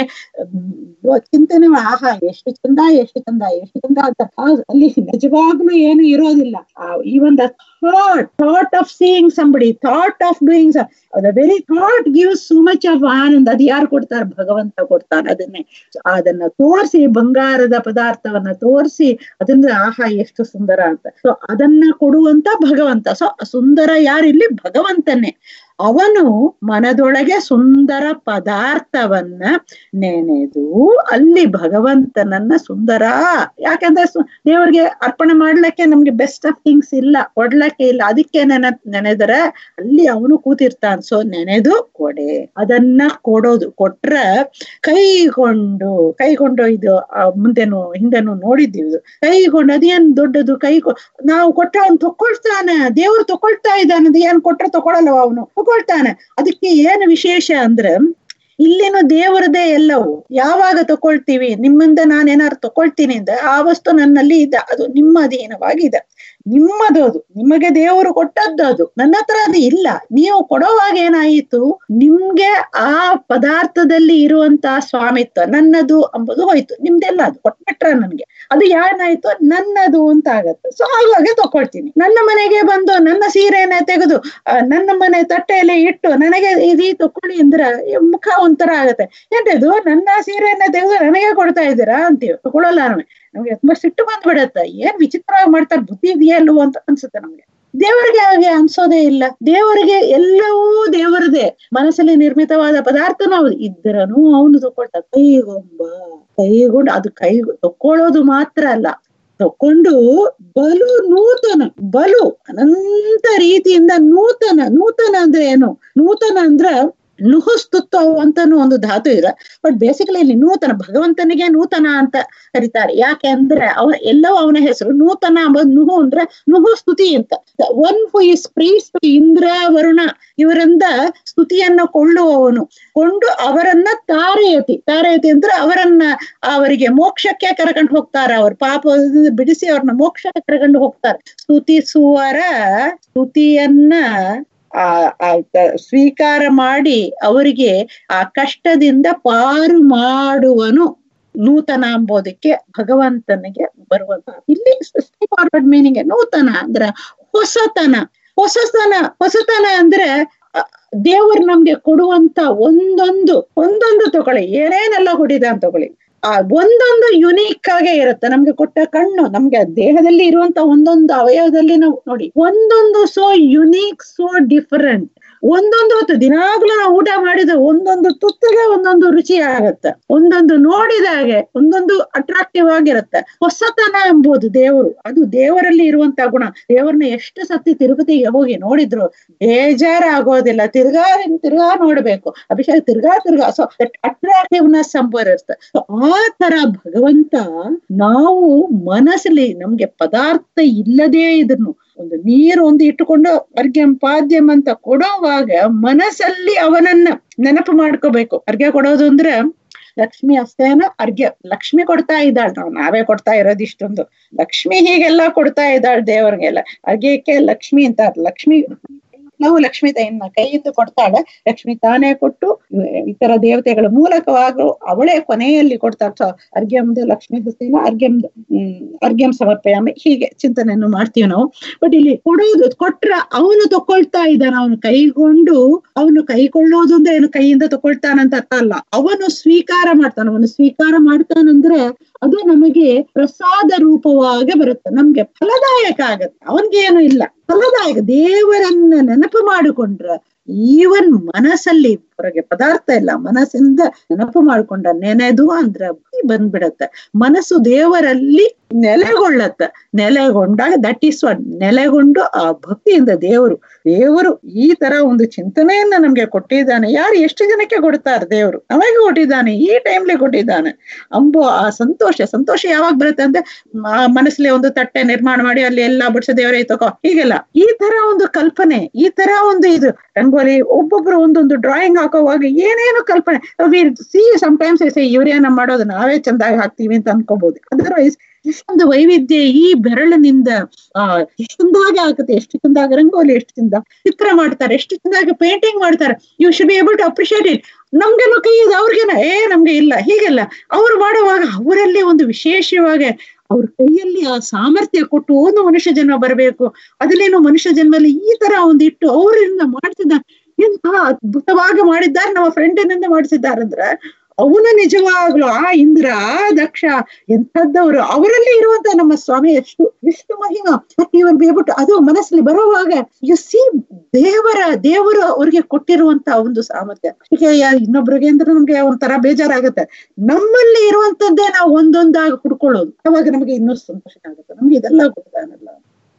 ಚಿಂತನೆ, ಆಹಾ ಎಷ್ಟು ಚಂದ ಎಷ್ಟು ಚಂದ ಎಷ್ಟು ಚಂದ ಅಂತ. ಅಲ್ಲಿ ನಿಜವಾಗ್ಲೂ ಏನು ಇರೋದಿಲ್ಲ. Even the thought thought of seeing somebody, thought of doing, the very thought gives so much of ananda. ಅದು ಯಾರು ಕೊಡ್ತಾರೆ? ಭಗವಂತ ಕೊಡ್ತಾನೆ. ಅದನ್ನೇ ಅದನ್ನ ತೋರಿಸಿ, ಬಂಗಾರದ ಪದಾರ್ಥವನ್ನ ತೋರಿಸಿ ಅದನ್ನ ಆಹಾ ಎಷ್ಟು ಸುಂದರ ಅಂತ. ಸೊ ಅದನ್ನ ಕೊಡುವಂತ ಭಗವಂತ. ಸೊ ಸುಂದರ ಯಾರಿಲ್ಲಿ? ಭಗವಂತನೇ. ಅವನು ಮನದೊಳಗೆ ಸುಂದರ ಪದಾರ್ಥವನ್ನ ನೆನೆದು ಅಲ್ಲಿ ಭಗವಂತನನ್ನ ಸುಂದರ, ಯಾಕಂದ್ರೆ ದೇವರಿಗೆ ಅರ್ಪಣೆ ಮಾಡ್ಲಿಕ್ಕೆ ನಮ್ಗೆ ಬೆಸ್ಟ್ ಆಫ್ ಥಿಂಗ್ಸ್ ಇಲ್ಲ, ಕೊಡ್ಲಕ್ಕೆ ಇಲ್ಲ. ಅದಕ್ಕೆ ನೆನೆ ನೆನೆದರೆ ಅಲ್ಲಿ ಅವನು ಕೂತಿರ್ತಾನೆ. ಸೊ ನೆನೆದು ಕೊಡೆ, ಅದನ್ನ ಕೊಡೋದು. ಕೊಟ್ರ ಕೈಗೊಂಡು ಕೈಗೊಂಡು ಇದು ಮುಂದೆನು ಹಿಂದೆನು ನೋಡಿದ್ದೀವಿ. ಕೈಗೊಂಡು ಅದೇನ್ ದೊಡ್ಡದು. ಕೈ ನಾವು ಕೊಟ್ಟ ಅವ್ನು ತಕೊಳ್ತಾನೆ, ದೇವ್ರು ತಕೊಳ್ತಾ ಇದ್ದಾನೆ. ಅದು ಏನ್ ಕೊಟ್ರೆ ತಕೊಳಲ್ವ ಅವನು, ತಕೊಳ್ತಾನೆ. ಅದಕ್ಕೆ ಏನು ವಿಶೇಷ ಅಂದ್ರೆ ಇಲ್ಲಿನೂ ದೇವರದೇ ಎಲ್ಲವೂ. ಯಾವಾಗ ತಕೊಳ್ತೀವಿ, ನಿಮ್ಮಿಂದ ನಾನೇನಾದ್ರು ತಕೊಳ್ತೀನಿ ಅಂದ್ರೆ ಆ ವಸ್ತು ನನ್ನಲ್ಲಿ ಇದೆ, ಅದು ನಿಮ್ಮ ಅಧೀನವಾಗಿದೆ, ನಿಮ್ಮದು, ಅದು ನಿಮಗೆ ದೇವರು ಕೊಟ್ಟದ್ದು, ಅದು ನನ್ನ ಹತ್ರ ಅದು ಇಲ್ಲ. ನೀವು ಕೊಡೋವಾಗ ಏನಾಯಿತು, ನಿಮ್ಗೆ ಆ ಪದಾರ್ಥದಲ್ಲಿ ಇರುವಂತಹ ಸ್ವಾಮಿತ್ವ ನನ್ನದು ಅಂಬುದು ಹೋಯ್ತು. ನಿಮ್ದೆಲ್ಲ ಅದು ಕೊಟ್ಬಿಟ್ರ ನನ್ಗೆ, ಅದು ಏನಾಯ್ತು ನನ್ನದು ಅಂತ ಆಗತ್ತೆ. ಸೊ ಆವಾಗ ತಕೊಳ್ತೀನಿ. ನನ್ನ ಮನೆಗೆ ಬಂದು ನನ್ನ ಸೀರೆಯನ್ನ ತೆಗೆದು ನನ್ನ ಮನೆ ತಟ್ಟೆಯಲ್ಲಿ ಇಟ್ಟು ನನಗೆ ಇದೀ ತಕೊಳ್ಳಿ ಅಂದ್ರೆ ಮುಖ ಒಂಥರ ಆಗತ್ತೆ. ಎಂತದು ನನ್ನ ಸೀರೆಯನ್ನ ತೆಗೆದು ನನಗೆ ಕೊಡ್ತಾ ಇದ್ದೀರಾ ಅಂತೀವಿ, ತಗೊಳ್ಳಲ್ಲ ನಮಗೆ. ನಮ್ಗೆ ತುಂಬಾ ಸಿಟ್ಟು ಬಂದ್ಬಿಡತ್ತೆ. ಏನ್ ವಿಚಿತ್ರವಾಗಿ ಮಾಡ್ತಾರೆ, ಬುದ್ಧಿ ಇದೆಯಲ್ವ ಅಂತ ಅನ್ಸುತ್ತೆ ನಮ್ಗೆ. ದೇವರಿಗೆ ಹಾಗೆ ಅನ್ಸೋದೇ ಇಲ್ಲ. ದೇವರಿಗೆ ಎಲ್ಲವೂ ದೇವರದೇ. ಮನಸ್ಸಲ್ಲಿ ನಿರ್ಮಿತವಾದ ಪದಾರ್ಥನೂ ಹೌದು, ಇದ್ರನು ಅವನು ತಕೊಳ್ತಾ ಕೈಗೊಂಬ ಕೈಗೊಂಡು ಅದು ಕೈ ತಕೊಳ್ಳೋದು ಮಾತ್ರ ಅಲ್ಲ, ತಕೊಂಡು ಬಲು ನೂತನ, ಬಲು ಅನಂತ ರೀತಿಯಿಂದ ನೂತನ. ನೂತನ ಅಂದ್ರೆ ಏನು? ನೂತನ ಅಂದ್ರ ನುಹುಸ್ತುತ್ವ ಅಂತಾನು ಒಂದು ಧಾತು ಇದೆ. ಬಟ್ ಬೇಸಿಕಲಿ ಇಲ್ಲಿ ನೂತನ, ಭಗವಂತನಿಗೆ ನೂತನ ಅಂತ ಕರೀತಾರೆ. ಯಾಕೆ ಅಂದ್ರೆ ಅವ ಎಲ್ಲವೂ ಅವನ ಹೆಸರು. ನೂತನ ಅಂಬುದು ನುಹು ಅಂದ್ರೆ ನುಹು ಸ್ತುತಿ ಅಂತ. One who is priest Indra Varuna ಇವರಿಂದ ಸ್ತುತಿಯನ್ನ ಕೊಳ್ಳುವವನು, ಕೊಂಡು ಅವರನ್ನ ತಾರೆಯತಿ, ತಾರೆಯತಿ ಅಂದ್ರೆ ಅವರನ್ನ ಅವರಿಗೆ ಮೋಕ್ಷಕ್ಕೆ ಕರ್ಕೊಂಡು ಹೋಗ್ತಾರೆ. ಅವ್ರ ಪಾಪ ಬಿಡಿಸಿ ಅವ್ರನ್ನ ಮೋಕ್ಷಕ್ಕೆ ಕರ್ಕೊಂಡು ಹೋಗ್ತಾರೆ. ಸ್ತುತಿಸುವರ ಸ್ತುತಿಯನ್ನ ಆ ಸ್ವೀಕಾರ ಮಾಡಿ ಅವರಿಗೆ ಆ ಕಷ್ಟದಿಂದ ಪಾರು ಮಾಡುವನು ನೂತನ ಅಂಬೋದಕ್ಕೆ ಭಗವಂತನಿಗೆ ಬರುವಂತ ಇಲ್ಲಿ ಫಾರ್ವರ್ಡ್ ಮೀನಿಂಗ್. ನೂತನ ಅಂದ್ರೆ ಹೊಸತನ. ಹೊಸತನ ಹೊಸತನ ಅಂದ್ರೆ ದೇವರು ನಮ್ಗೆ ಕೊಡುವಂತ ಒಂದೊಂದು ಒಂದೊಂದು ತಗೊಳ್ಳಿ, ಏನೇನೆಲ್ಲ ಕೊಟ್ಟಿದ ಅಂತ ತಗೊಳ್ಳಿ, ಆ ಒಂದೊಂದು ಯುನೀಕ್ ಆಗೇ ಇರುತ್ತೆ. ನಮ್ಗೆ ಕೊಟ್ಟ ಕಣ್ಣು, ನಮ್ಗೆ ದೇಹದಲ್ಲಿ ಇರುವಂತ ಒಂದೊಂದು ಅವಯವದಲ್ಲಿ ನಾವು ನೋಡಿ, ಒಂದೊಂದು ಸೋ ಯುನೀಕ್, ಸೋ ಡಿಫರೆಂಟ್. ಒಂದೊಂದು ಹೊತ್ತು ದಿನಾಗ್ಲೂ ನಾವು ಊಟ ಮಾಡಿದ್ರೆ ಒಂದೊಂದು ತುತ್ತಿಗೆ ಒಂದೊಂದು ರುಚಿ ಆಗತ್ತೆ, ಒಂದೊಂದು ನೋಡಿದಾಗೆ ಒಂದೊಂದು ಅಟ್ರಾಕ್ಟಿವ್ ಆಗಿರುತ್ತೆ. ಹೊಸತನ ಎಂಬುದು ದೇವರು, ಅದು ದೇವರಲ್ಲಿ ಇರುವಂತ ಗುಣ. ದೇವರನ್ನ ಎಷ್ಟು ಸತಿ ತಿರುಪತಿಗೆ ಹೋಗಿ ನೋಡಿದ್ರು ಬೇಜಾರಾಗೋದಿಲ್ಲ. ತಿರ್ಗಾ ತಿರ್ಗಾ ನೋಡ್ಬೇಕು, ಅಭಿಷೇಕ ತಿರ್ಗಾ ತಿರ್ಗಾ. ಸೊ ದಟ್ ಅಟ್ರಾಕ್ಟಿವ್ನೆಸ್ ಸಂಬರುತ್ತೆ. ಆ ತರ ಭಗವಂತ ನಾವು ಮನಸ್ಸಲ್ಲಿ ನಮ್ಗೆ ಪದಾರ್ಥ ಇಲ್ಲದೆ ಇದನ್ನು ಒಂದು ನೀರು ಒಂದು ಇಟ್ಟುಕೊಂಡು ಅರ್ಘ್ಯಂ ಪಾದ್ಯಂ ಅಂತ ಕೊಡೋವಾಗ ಮನಸ್ಸಲ್ಲಿ ಅವನನ್ನ ನೆನಪು ಮಾಡ್ಕೋಬೇಕು. ಅರ್ಘ್ಯ ಕೊಡೋದು ಅಂದ್ರೆ ಲಕ್ಷ್ಮಿ ಅಷ್ಟೇನ ಅರ್ಘ್ಯ ಲಕ್ಷ್ಮಿ ಕೊಡ್ತಾ ಇದ್ದಾಳೆ, ನಾವು ನಾವೇ ಕೊಡ್ತಾ ಇರೋದು ಇಷ್ಟೊಂದು. ಲಕ್ಷ್ಮಿ ಹೀಗೆಲ್ಲ ಕೊಡ್ತಾ ಇದ್ದಾಳೆ ದೇವರಿಗೆಲ್ಲ. ಅರ್ಘ್ಯಕ್ಕೆ ಲಕ್ಷ್ಮಿ ಅಂತ, ಲಕ್ಷ್ಮಿ ನಾವು ಲಕ್ಷ್ಮಿ ತಾಯಿನ ಕೈ ಇದ್ದು ಕೊಡ್ತಾಳೆ. ಲಕ್ಷ್ಮಿ ತಾನೇ ಕೊಟ್ಟು ಇತರ ದೇವತೆಗಳ ಮೂಲಕವಾಗೂ ಅವಳೇ ಕೊನೆಯಲ್ಲಿ ಕೊಡ್ತಾಳೆ. ಅರ್ಘ್ಯಂದು ಲಕ್ಷ್ಮಿ ಹಸ್ತಿನ ಅರ್ಘ್ಯಂ ಹ್ಮ್ ಅರ್ಘ್ಯಂ ಸಮರ್ಪಯಾಮಿ, ಹೀಗೆ ಚಿಂತನೆಯನ್ನು ಮಾಡ್ತೀವಿ ನಾವು. ಬಟ್ ಇಲ್ಲಿ ಕೊಡೋದು ಕೊಟ್ರ ಅವನು ತಕೊಳ್ತಾ ಇದ್ದಾನ, ಅವನು ಕೈಗೊಂಡು ಅವನು ಕೈಕೊಳ್ಳೋದು ಅಂದ್ರೆ ಏನು ಕೈಯಿಂದ ತಕೊಳ್ತಾನಂತ ಅರ್ಥ ಅಲ್ಲ. ಅವನು ಸ್ವೀಕಾರ ಮಾಡ್ತಾನ. ಅವನು ಸ್ವೀಕಾರ ಮಾಡ್ತಾನಂದ್ರೆ ಅದು ನಮಗೆ ಪ್ರಸಾದ ರೂಪವಾಗಿ ಬರುತ್ತೆ, ನಮ್ಗೆ ಫಲದಾಯಕ ಆಗತ್ತೆ. ಅವನ್ಗೆ ಏನು ಇಲ್ಲ, ಫಲದಾಯಕ. ದೇವರನ್ನ ನೆನಪು ಮಾಡಿಕೊಂಡ್ರ ಈವನ್ ಮನಸ್ಸಲ್ಲಿ ಹೊರಗೆ ಪದಾರ್ಥ ಇಲ್ಲ, ಮನಸ್ಸಿಂದ ನೆನಪು ಮಾಡ್ಕೊಂಡ ನೆನೆದು ಅಂದ್ರ ಬಂದ್ಬಿಡತ್ತೆ. ಮನಸ್ಸು ದೇವರಲ್ಲಿ ನೆಲೆಗೊಳ್ಳತ್ತ. ನೆಲೆಗೊಂಡಾಗ ದಟ್ ಈಸ್ ವಾಟ್, ನೆಲೆಗೊಂಡು ಆ ಭಕ್ತಿಯಿಂದ ದೇವರು ದೇವರು ಈ ತರ ಒಂದು ಚಿಂತನೆಯನ್ನ ನಮ್ಗೆ ಕೊಟ್ಟಿದ್ದಾನೆ. ಯಾರು ಎಷ್ಟು ಜನಕ್ಕೆ ಕೊಡ್ತಾರೆ? ದೇವರು ನಮಗೆ ಕೊಟ್ಟಿದ್ದಾನೆ, ಈ ಟೈಮ್ಲಿ ಕೊಟ್ಟಿದ್ದಾನೆ ಅಂಬೋ ಆ ಸಂತೋಷ. ಸಂತೋಷ ಯಾವಾಗ ಬರುತ್ತೆ ಅಂದ್ರೆ ಮನಸ್ಸಲ್ಲಿ ಒಂದು ತಟ್ಟೆ ನಿರ್ಮಾಣ ಮಾಡಿ ಅಲ್ಲಿ ಎಲ್ಲಾ ಬಿಡ್ಸ ದೇವರೇ ತಗೋ, ಹೀಗೆಲ್ಲ ಈ ತರ ಒಂದು ಕಲ್ಪನೆ, ಈ ತರ ಒಂದು ಇದು ರಂಗೋಲಿ ಒಬ್ಬೊಬ್ರು ಒಂದೊಂದು ಡ್ರಾಯಿಂಗ್ ಹಾಕೋವಾಗ ಏನೇನು ಕಲ್ಪನೆ. ಸಿ ಸಮ್ಟೈಮ್ಸ್ ಇವ್ರೇನ ಮಾಡೋದು ನಾವೇ ಚಂದಾಗಿ ಹಾಕ್ತೀವಿ ಅಂತ ಅನ್ಕೋಬಹುದು. ಅದರ್ವೈಸ್ ಇಷ್ಟೊಂದು ವೈವಿಧ್ಯ ಈ ಬೆರಳಿನಿಂದ ಆ ಎಷ್ಟು ಚಂದಾಗಿ ಆಗುತ್ತೆ, ಎಷ್ಟು ಚಂದಾಗಿ ರಂಗೋಲಿ, ಎಷ್ಟು ಚಂದ ಚಿತ್ರ ಮಾಡ್ತಾರೆ, ಎಷ್ಟು ಚಂದಾಗಿ ಪೇಂಟಿಂಗ್ ಮಾಡ್ತಾರೆ. You should be able to appreciate it. ನಮ್ಗೇನೋ ಕೈ ಇದೆ, ಅವ್ರಿಗೇನ ಏ ನಮ್ಗೆ ಇಲ್ಲ, ಹೀಗೆಲ್ಲ ಅವ್ರು ಮಾಡುವಾಗ ಅವರಲ್ಲಿ ಒಂದು ವಿಶೇಷವಾಗಿ ಅವ್ರ ಕೈಯಲ್ಲಿ ಆ ಸಾಮರ್ಥ್ಯ ಕೊಟ್ಟು ಒಂದು ಮನುಷ್ಯ ಜನ್ಮ ಬರಬೇಕು. ಅದ್ರಲ್ಲೇನೋ ಮನುಷ್ಯ ಜನ್ಮಲ್ಲಿ ಈ ತರ ಒಂದು ಇಟ್ಟು ಅವರಿಂದ ಮಾಡ್ತಿದ್ದ ಎಂತ ಅದ್ಭುತವಾಗಿ ಮಾಡಿದ್ದಾರೆ. ನಮ್ಮ ಫ್ರೆಂಡಿನಿಂದ ಮಾಡಿಸಿದ್ದಾರಂದ್ರೆ ಅವನು ನಿಜವಾಗ್ಲು ಆ ಇಂದ್ರ, ಆ ದಕ್ಷ ಎಂಥದ್ದವರು, ಅವರಲ್ಲಿ ಇರುವಂತ ನಮ್ಮ ಸ್ವಾಮಿ ಎಷ್ಟು ಎಷ್ಟು ಮಹಿಮಾ. ಇವರು ಬೇಬಿಟ್ಟು ಅದು ಮನಸ್ಸಲ್ಲಿ ಬರುವಾಗ ಯು ಸಿ ದೇವರ ದೇವರು ಅವ್ರಿಗೆ ಕೊಟ್ಟಿರುವಂತ ಒಂದು ಸಾಮರ್ಥ್ಯ. ಇನ್ನೊಬ್ರಿಗೆ ಅಂದ್ರೆ ನಮ್ಗೆ ಒಂಥರ ಬೇಜಾರಾಗುತ್ತೆ. ನಮ್ಮಲ್ಲಿ ಇರುವಂತದ್ದೇ ನಾವು ಒಂದೊಂದಾಗಿ ಹುಡ್ಕೊಳ್ಳೋದು, ಅವಾಗ ನಮ್ಗೆ ಇನ್ನೂ ಸಂತೋಷ ಆಗುತ್ತೆ. ನಮ್ಗೆ ಇದೆಲ್ಲ ಗೊತ್ತಾಗಲ್ಲ,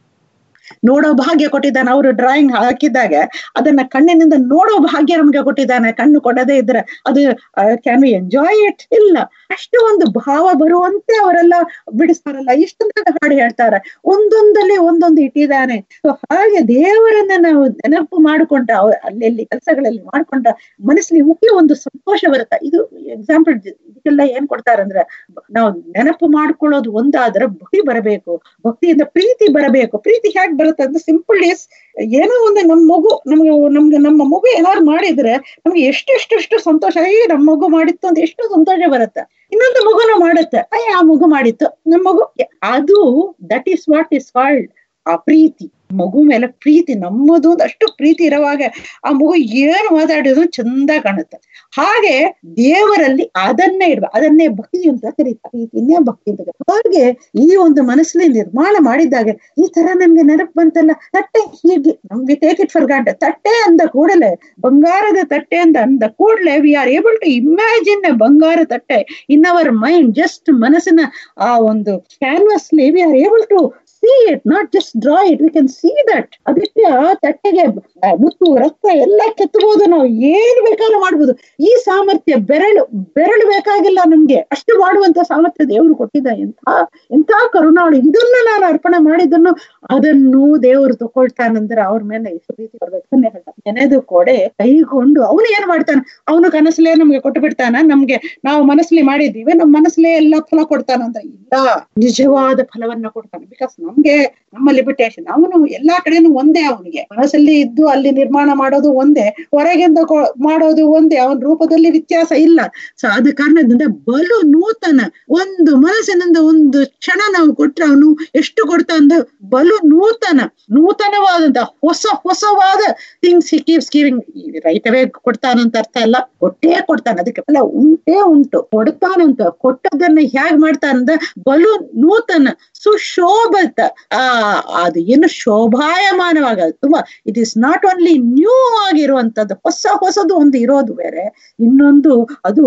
ನೋಡೋ ಭಾಗ್ಯ ಕೊಟ್ಟಿದ್ದಾನೆ. ಅವರು ಡ್ರಾಯಿಂಗ್ ಹಾಕಿದಾಗ ಅದನ್ನ ಕಣ್ಣಿನಿಂದ ನೋಡೋ ಭಾಗ್ಯ ನಮ್ಗೆ ಕೊಟ್ಟಿದ್ದಾನೆ. ಕಣ್ಣು ಕೊಡದೇ ಇದ್ರೆ ಅದು ಕ್ಯಾನ್ ವಿ ಎಂಜಾಯ್ ಇಟ್? ಇಲ್ಲ. ಅಷ್ಟು ಒಂದು ಭಾವ ಬರುವಂತೆ ಅವರೆಲ್ಲ ಬಿಡಿಸ್ತಾರಲ್ಲ, ಇಷ್ಟೊಂದಾಗ ಹಾಡು ಹೇಳ್ತಾರೆ, ಒಂದೊಂದಲ್ಲಿ ಒಂದೊಂದು ಇಟ್ಟಿದ್ದಾನೆ. ಸೊ ಹಾಗೆ ದೇವರನ್ನ ನಾವು ನೆನಪು ಮಾಡ್ಕೊಂಡ ಅಲ್ಲೆಲ್ಲಿ ಕೆಲಸಗಳಲ್ಲಿ ಮಾಡ್ಕೊಂಡ ಮನಸ್ಸಲ್ಲಿ ಮುಖ್ಯ ಒಂದು ಸಂತೋಷ ಬರುತ್ತೆ. ಇದು ಎಕ್ಸಾಂಪಲ್. ಇದಕ್ಕೆಲ್ಲ ಏನ್ ಕೊಡ್ತಾರಂದ್ರೆ ನಾವು ನೆನಪು ಮಾಡ್ಕೊಳ್ಳೋದು ಒಂದಾದ್ರೆ ಭಕ್ತಿ ಬರಬೇಕು, ಭಕ್ತಿಯಿಂದ ಪ್ರೀತಿ ಬರಬೇಕು. ಪ್ರೀತಿ ಹೇಗೆ ಬರುತ್ತೆ ಅಂದ್ರೆ ಸಿಂಪಲ್ ಡೇಸ್ ಏನೋ ಒಂದು ನಮ್ಮ ಮಗು ನಮ್ಗೆ ನಮ್ಗೆ ನಮ್ಮ ಮಗು ಏನಾದ್ರು ಮಾಡಿದ್ರೆ ನಮ್ಗೆ ಎಷ್ಟೆಷ್ಟೆಷ್ಟು ಸಂತೋಷ. ಅಯ್ಯ ನಮ್ಮ ಮಗು ಮಾಡಿತ್ತು ಅಂತ ಎಷ್ಟು ಸಂತೋಷ ಬರುತ್ತೆ. ಇನ್ನೊಂದು ಮಗುನ ಮಾಡುತ್ತೆ, ಅಯ್ಯ ಆ ಮಗು ಮಾಡಿತ್ತು ನಮ್ಮ ಮಗು. ಅದು that is what is called ಆ ಪ್ರೀತಿ. ಮಗು ಮೇಲೆ ಪ್ರೀತಿ, ನಮ್ಮದು ಒಂದು ಅಷ್ಟು ಪ್ರೀತಿ ಇರುವಾಗ ಆ ಮಗು ಏನು ಮಾತಾಡಿದ್ರು ಚಂದ ಕಾಣುತ್ತೆ. ಹಾಗೆ ದೇವರಲ್ಲಿ ಅದನ್ನೇ ಇಡ್ಬ, ಅದನ್ನೇ ಭಕ್ತಿ ಅಂತ ಕರೀತಾರೆ, ಪ್ರೀತಿನೇ ಭಕ್ತಿ ಅಂತ. ಹಾಗೆ ಈ ಒಂದು ಮನಸ್ಸಲ್ಲಿ ನಿರ್ಮಾಣ ಮಾಡಿದಾಗ ಈ ತರ ನಮ್ಗೆ ನೆನಪು ಬಂತಲ್ಲ, ತಟ್ಟೆ ಹೀಗೆ ನಮ್ಗೆ ಟೇಕ್ ಇಟ್ ಫಾರ್ ಗ್ರಾಂಟೆಡ್. ತಟ್ಟೆ ಅಂದ ಕೂಡಲೇ, ಬಂಗಾರದ ತಟ್ಟೆ ಅಂತ ಅಂದ ಕೂಡಲೇ we are able to imagine ಬಂಗಾರ ತಟ್ಟೆ ಇನ್ ಅವರ್ ಮೈಂಡ್. ಜಸ್ಟ್ ಮನಸ್ಸಿನ ಆ ಒಂದು ಕ್ಯಾನ್ವಸ್ಲಿ we are able to see it, not just draw it, we can see that. ಅದಕ್ಕೆ ಆ ತಟ್ಟೆಗೆ ಮುತ್ತು ರಕ್ತ ಎಲ್ಲ ಕೆತ್ತಬಹುದು, ನಾವು ಏನ್ ಬೇಕಾದ್ರೂ ಮಾಡ್ಬೋದು. ಈ ಸಾಮರ್ಥ್ಯ ಬೆರಳು ಬೆರಳು ಬೇಕಾಗಿಲ್ಲ ನಮ್ಗೆ, ಅಷ್ಟು ಮಾಡುವಂತ ಸಾಮರ್ಥ್ಯ ದೇವರು ಕೊಟ್ಟಿದ್ದ. ಎಂಥ ಎಂಥ ಕರುಣಾಳು. ಇದನ್ನ ನಾನು ಅರ್ಪಣೆ ಮಾಡಿದ್ದನ್ನು ಅದನ್ನು ದೇವರು ತಗೊಳ್ತಾನಂದ್ರೆ ಅವ್ರ ಮೇಲೆ ಎಷ್ಟು ಪ್ರೀತಿ ಬರ್ಬೇಕನ್ನೇ ಹೇಳ್ತಾನೆ. ನೆನೆದು ಕೊಡೆ ಕೈಗೊಂಡು ಅವನು ಏನ್ ಮಾಡ್ತಾನೆ, ಅವನು ಕನಸಲೇ ನಮ್ಗೆ ಕೊಟ್ಟು ಬಿಡ್ತಾನ. ನಮ್ಗೆ ನಾವು ಮನಸ್ಸಲ್ಲಿ ಮಾಡಿದ್ದೀವಿ, ನಮ್ಮ ಮನಸ್ಸಲ್ಲೇ ಎಲ್ಲ ಫಲ ಕೊಡ್ತಾನಂತ ಇಲ್ಲ, ನಿಜವಾದ ಫಲವನ್ನ ಕೊಡ್ತಾನೆ. ಬಿಕಾಸ್ ನಮ್ಗೆ ನಮ್ಮ ಲಿಮಿಟೇಷನ್. ಅವನು ಎಲ್ಲಾ ಕಡೆನೂ ಒಂದೇ, ಅವನಿಗೆ ಮನಸ್ಸಲ್ಲಿ ಇದ್ದು ಅಲ್ಲಿ ನಿರ್ಮಾಣ ಮಾಡೋದು ಒಂದೇ, ಹೊರಗಿಂದ ಮಾಡೋದು ಒಂದೇ, ಅವನ ರೂಪದಲ್ಲಿ ವ್ಯತ್ಯಾಸ ಇಲ್ಲ. ಸೊ ಆದ ಕಾರಣದಿಂದ ಬಲು ನೂತನ ಒಂದು ಮನಸ್ಸಿನಿಂದ ಒಂದು ಕ್ಷಣ ನಾವು ಕೊಟ್ರೆ ಅವನು ಎಷ್ಟು ಕೊಡ್ತಾ ಅಂದ್ರೆ ಬಲು ನೂತನ ನೂತನವಾದಂತ ಹೊಸ ಹೊಸವಾದ things he keeps giving. Right away ಕೊಡ್ತಾನಂತ ಅರ್ಥ ಅಲ್ಲ, ಕೊಟ್ಟೇ ಕೊಡ್ತಾನೆ. ಅದಕ್ಕೆ ಅಲ್ಲ, ಉಂಟೇ ಉಂಟು ಕೊಡ್ತಾನಂತ. ಕೊಟ್ಟದನ್ನ ಹೇಗ್ ಮಾಡ್ತಾನಂದ್ರೆ ಬಲು ನೂತನ ಸುಶೋಭತ, ಆ ಅದು ಏನು ಶೋಭಾಯಮಾನವಾಗ ತುಂಬಾ it is not only new ಆಗಿರುವಂತದ್ದು, ಹೊಸ ಹೊಸದು ಒಂದು ಇರೋದು ಬೇರೆ, ಇನ್ನೊಂದು ಅದು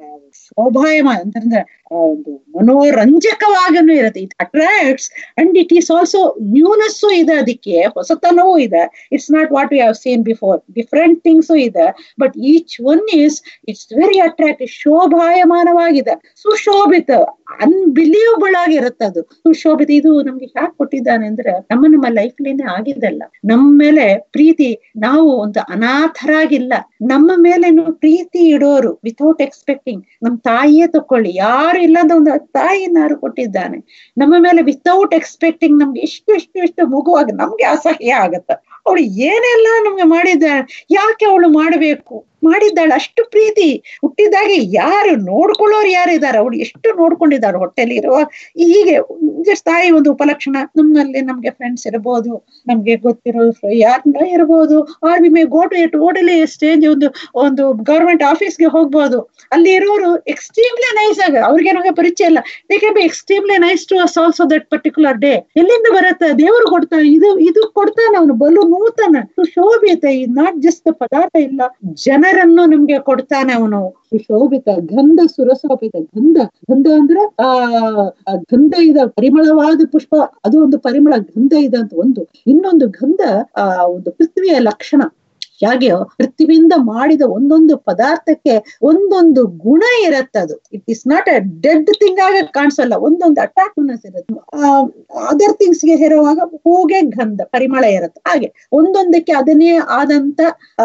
ಶೋಭಾಯಮಾನ ಅಂತಂದ್ರೆ ಒಂದು ಮನೋರಂಜಕವಾಗನೂ ಇರುತ್ತೆ. It attracts and it is also newness ಇದೆ, ಅದಕ್ಕೆ ಹೊಸತನವೂ ಇದೆ. It's not what we have seen before, different things ಇದೆ, but each one is it's very attractive, ಶೋಭಾಯಮಾನವಾಗಿದೆ, ಸುಶೋಭಿತ, ಅನ್ಬಿಲೀವಬಲ್ ಆಗಿರುತ್ತೆ ಅದು ಸುಶೋಭಿತ. ಇದು ನಮ್ಗೆ ಯಾಕೆ ಕೊಟ್ಟಿದ್ದಾನೆ ಅಂದ್ರೆ ನಮ್ಮ ನಮ್ಮ ಲೈಫ್ಲೇನೆ ಆಗಿದೆಲ್ಲ. ನಮ್ಮ ಮೇಲೆ ಪ್ರೀತಿ, ನಾವು ಒಂದು ಅನಾಥರಾಗಿಲ್ಲ, ನಮ್ಮ ಮೇಲೇನು ಪ್ರೀತಿ ಇಡೋರು ವಿತೌಟ್ ಎಕ್ಸ್ಪೆಕ್ಟಿಂಗ್. ನಮ್ ತಾಯಿಯೇ ತಕೊಳ್ಳಿ, ಯಾರು ಇಲ್ಲದ ಒಂದು ತಾಯಿನಾರು ಕೊಟ್ಟಿದ್ದಾನೆ ನಮ್ಮ ಮೇಲೆ ವಿತೌಟ್ ಎಕ್ಸ್ಪೆಕ್ಟಿಂಗ್. ನಮ್ಗೆ ಇಷ್ಟು ಇಷ್ಟು ಇಷ್ಟು ಮಗುವಾಗ ನಮ್ಗೆ ಅಸಹ್ಯ ಆಗತ್ತ. ಅವಳು ಏನೆಲ್ಲ ನಮ್ಗೆ ಮಾಡಿದ್ದಾಳೆ, ಯಾಕೆ ಅವಳು ಮಾಡಬೇಕು, ಮಾಡಿದ್ದಾಳೆ. ಅಷ್ಟು ಪ್ರೀತಿ. ಹುಟ್ಟಿದಾಗೆ ಯಾರು ನೋಡ್ಕೊಳ್ಳೋರು ಯಾರಿದ್ದಾರೆ, ಅವಳು ಎಷ್ಟು ನೋಡ್ಕೊಂಡಿದ್ದಾಳೆ ಹೊಟ್ಟೆಲಿ ಇರುವ. ಹೀಗೆ ಜಸ್ಟ್ ತಾಯಿ ಒಂದು ಉಪಲಕ್ಷಣ. ನಮ್ಮಲ್ಲಿ ನಮ್ಗೆ ಫ್ರೆಂಡ್ಸ್ ಇರ್ಬೋದು, ನಮ್ಗೆ ಗೊತ್ತಿರೋ ಯಾರನ್ನ ಇರ್ಬೋದು, are we may go to a totally stage, ಒಂದು ಒಂದು ಗವರ್ಮೆಂಟ್ ಆಫೀಸ್ಗೆ ಹೋಗ್ಬೋದು. ಅಲ್ಲಿ ಇರೋರು ಎಕ್ಸ್ಟ್ರೀಮ್ಲಿ ನೈಸ್ ಆಗ, ಅವ್ರಿಗೆ ನಮಗೆ ಪರಿಚಯ ಇಲ್ಲ, they can be extremely nice to us also that particular day. ಎಲ್ಲಿಂದ ಬರುತ್ತೆ, ದೇವರು ಕೊಡ್ತಾನೆ. ಇದು ಇದು ಕೊಡ್ತಾನೆ ಅವನು, ಬಲು ನೂತನ ಸುಶೋಭಿತ. ನಾಟ್ ಜಸ್ಟ್ ಪದಾರ್ಥ ಇಲ್ಲ, ಜನ ಜನರನ್ನು ನಮ್ಗೆ ಕೊಡ್ತಾನೆ ಅವನು. ಸುಶೋಭಿತ ಗಂಧ ಸುರಸೋಭಿತ ಗಂಧ ಗಂಧ ಅಂದ್ರೆ ಆ ಗಂಧ ಇದ ಪರಿಮಳವಾದ ಪುಷ್ಪ, ಅದು ಒಂದು ಪರಿಮಳ ಗಂಧ ಇದೆ ಅಂತ ಒಂದು. ಇನ್ನೊಂದು ಗಂಧ ಆ ಒಂದು ಪೃಥ್ವಿಯ ಲಕ್ಷಣ. ಹೇಗೆ ಪೃಥ್ವಿಯಿಂದ ಮಾಡಿದ ಒಂದೊಂದು ಪದಾರ್ಥಕ್ಕೆ ಒಂದೊಂದು ಗುಣ ಇರತ್ತೆ. ಅದು it is not a dead thing ಆಗ ಕಾಣಿಸಲ್ಲ, ಒಂದೊಂದು ಅಟ್ರಾಕ್ಟಿವ್ನೆಸ್ ಇರುತ್ತೆ. ಅದರ್ ಥಿಂಗ್ಸ್ ಗೆ ಹೇರುವಾಗ ಹೂಗೆ ಗಂಧ ಪರಿಮಳ ಇರುತ್ತೆ. ಹಾಗೆ ಒಂದೊಂದಕ್ಕೆ ಅದನ್ನೇ ಆದಂತ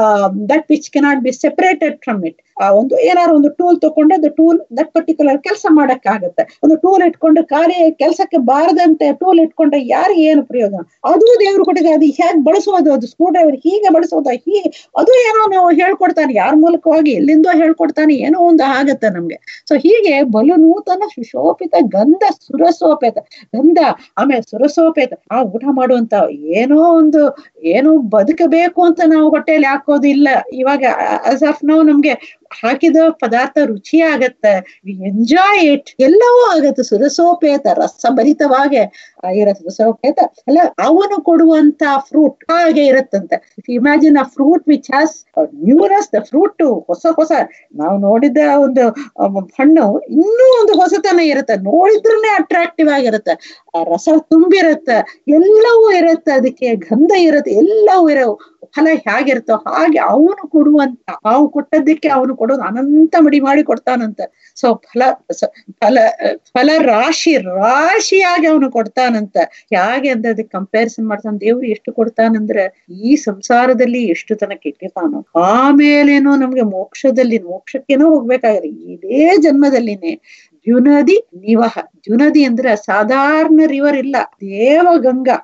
that which cannot be separated from it. ಆ ಒಂದು ಏನಾದ್ರು ಒಂದು ಟೂಲ್ ತಗೊಂಡು ಅದು ಟೂಲ್ ದಟ್ ಪರ್ಟಿಕ್ಯುಲರ್ ಕೆಲಸ ಮಾಡಕ್ ಆಗತ್ತೆ. ಒಂದು ಟೂಲ್ ಇಟ್ಕೊಂಡು ಕಾರ್ಯ ಕೆಲಸಕ್ಕೆ ಬಾರದಂತೆ ಟೂಲ್ ಇಟ್ಕೊಂಡ್ರೆ ಯಾರಿಗೆ ಏನು ಪ್ರಯೋಜನ? ಅದು ದೇವ್ರು ಕೊಟ್ಟಿದೆ. ಅದು ಹೇಗೆ ಬಳಸೋದು, ಅದು ಸ್ಕ್ರೂ ಡ್ರೈವರ್ ಹೀಗೆ ಬಳಸೋದ, ಹೀಗೆ ಅದು ಏನೋ ನಾವು ಹೇಳ್ಕೊಡ್ತಾನೆ, ಯಾರ ಮೂಲಕವಾಗಿ ಎಲ್ಲಿಂದೋ ಹೇಳ್ಕೊಡ್ತಾನೆ, ಏನೋ ಒಂದು ಆಗತ್ತೆ ನಮ್ಗೆ. ಸೊ ಹೀಗೆ ಬಲು ನೂತನ ಸುಶೋಭಿತ ಗಂಧ ಸುರಸೋಪೇತ ಗಂಧ, ಆಮೇಲೆ ಸುರಸೋಪೇತ. ಆ ಊಟ ಮಾಡುವಂತ ಏನೋ ಒಂದು ಏನೋ ಬದುಕಬೇಕು ಅಂತ ನಾವು ಹೊಟ್ಟೆಯಲ್ಲಿ ಹಾಕೋದಿಲ್ಲ. ಇವಾಗ ಆಸ್ ಆಫ್ ನಾವು ನಮ್ಗೆ ಹಾಕಿದ ಪದಾರ್ಥ ರುಚಿ ಆಗತ್ತೆ, ಎಂಜಾಯ್ ಇಟ್, ಎಲ್ಲವೂ ಆಗತ್ತೆ. ಸುರಸೋಪೇತ ರಸಭರಿತವಾಗಿ ಇರತ್ತೆ. ಸುರಸೋಪೇತ ಅಲ್ಲ, ಅವನು ಕೊಡುವಂತ ಫ್ರೂಟ್ ಹಾಗೆ ಇರತ್ತಂತೆ. Imagine a fruit which has newness, the fruit ಹೊಸ ಹೊಸ ನಾವು ನೋಡಿದ ಒಂದು ಹಣ್ಣು ಇನ್ನೂ ಒಂದು ಹೊಸತನ ಇರುತ್ತೆ, ನೋಡಿದ್ರೇ ಅಟ್ರಾಕ್ಟಿವ್ ಆಗಿರುತ್ತೆ, ರಸ ತುಂಬಿರುತ್ತೆ, ಎಲ್ಲವೂ ಇರುತ್ತೆ, ಅದಕ್ಕೆ ಗಂಧ ಇರುತ್ತೆ, ಎಲ್ಲವೂ ಇರೋ ಫಲ ಹೇಗಿರುತ್ತೋ ಹಾಗೆ ಅವನು ಕೊಡುವಂತ, ನಾವು ಕೊಟ್ಟದ್ದಕ್ಕೆ ಅವನು ಕೊಡೋದು ಅನಂತ ಮಡಿ ಮಾಡಿ ಕೊಡ್ತಾನಂತೆ. ಸೊ ಫಲ ಫಲ ಫಲ ರಾಶಿ ರಾಶಿಯಾಗಿ ಅವನು ಕೊಡ್ತಾನಂತ. ಹೇಗೆ ಅಂದ್ರೆ ಅದಕ್ಕೆ ಕಂಪ್ಯಾರಿಸನ್ ಮಾಡ್ತಾನೆ. ದೇವ್ರು ಎಷ್ಟು ಕೊಡ್ತಾನಂದ್ರೆ ಈ ಸಂಸಾರದಲ್ಲಿ ಎಷ್ಟು ತನಕ ಇಟ್ಟಿರ್ತಾನೋ, ಆಮೇಲೇನೋ ನಮ್ಗೆ ಮೋಕ್ಷದಲ್ಲಿ ಮೋಕ್ಷಕ್ಕೇನೋ ಹೋಗ್ಬೇಕಾಗಿದೆ ಇದೇ ಜನ್ಮದಲ್ಲಿನೇ. ಜುನದಿ ನಿವಹ, ಜುನದಿ ಅಂದ್ರೆ ಸಾಧಾರಣ ರಿವರ್ ಇಲ್ಲ, ದೇವಗಂಗಾ.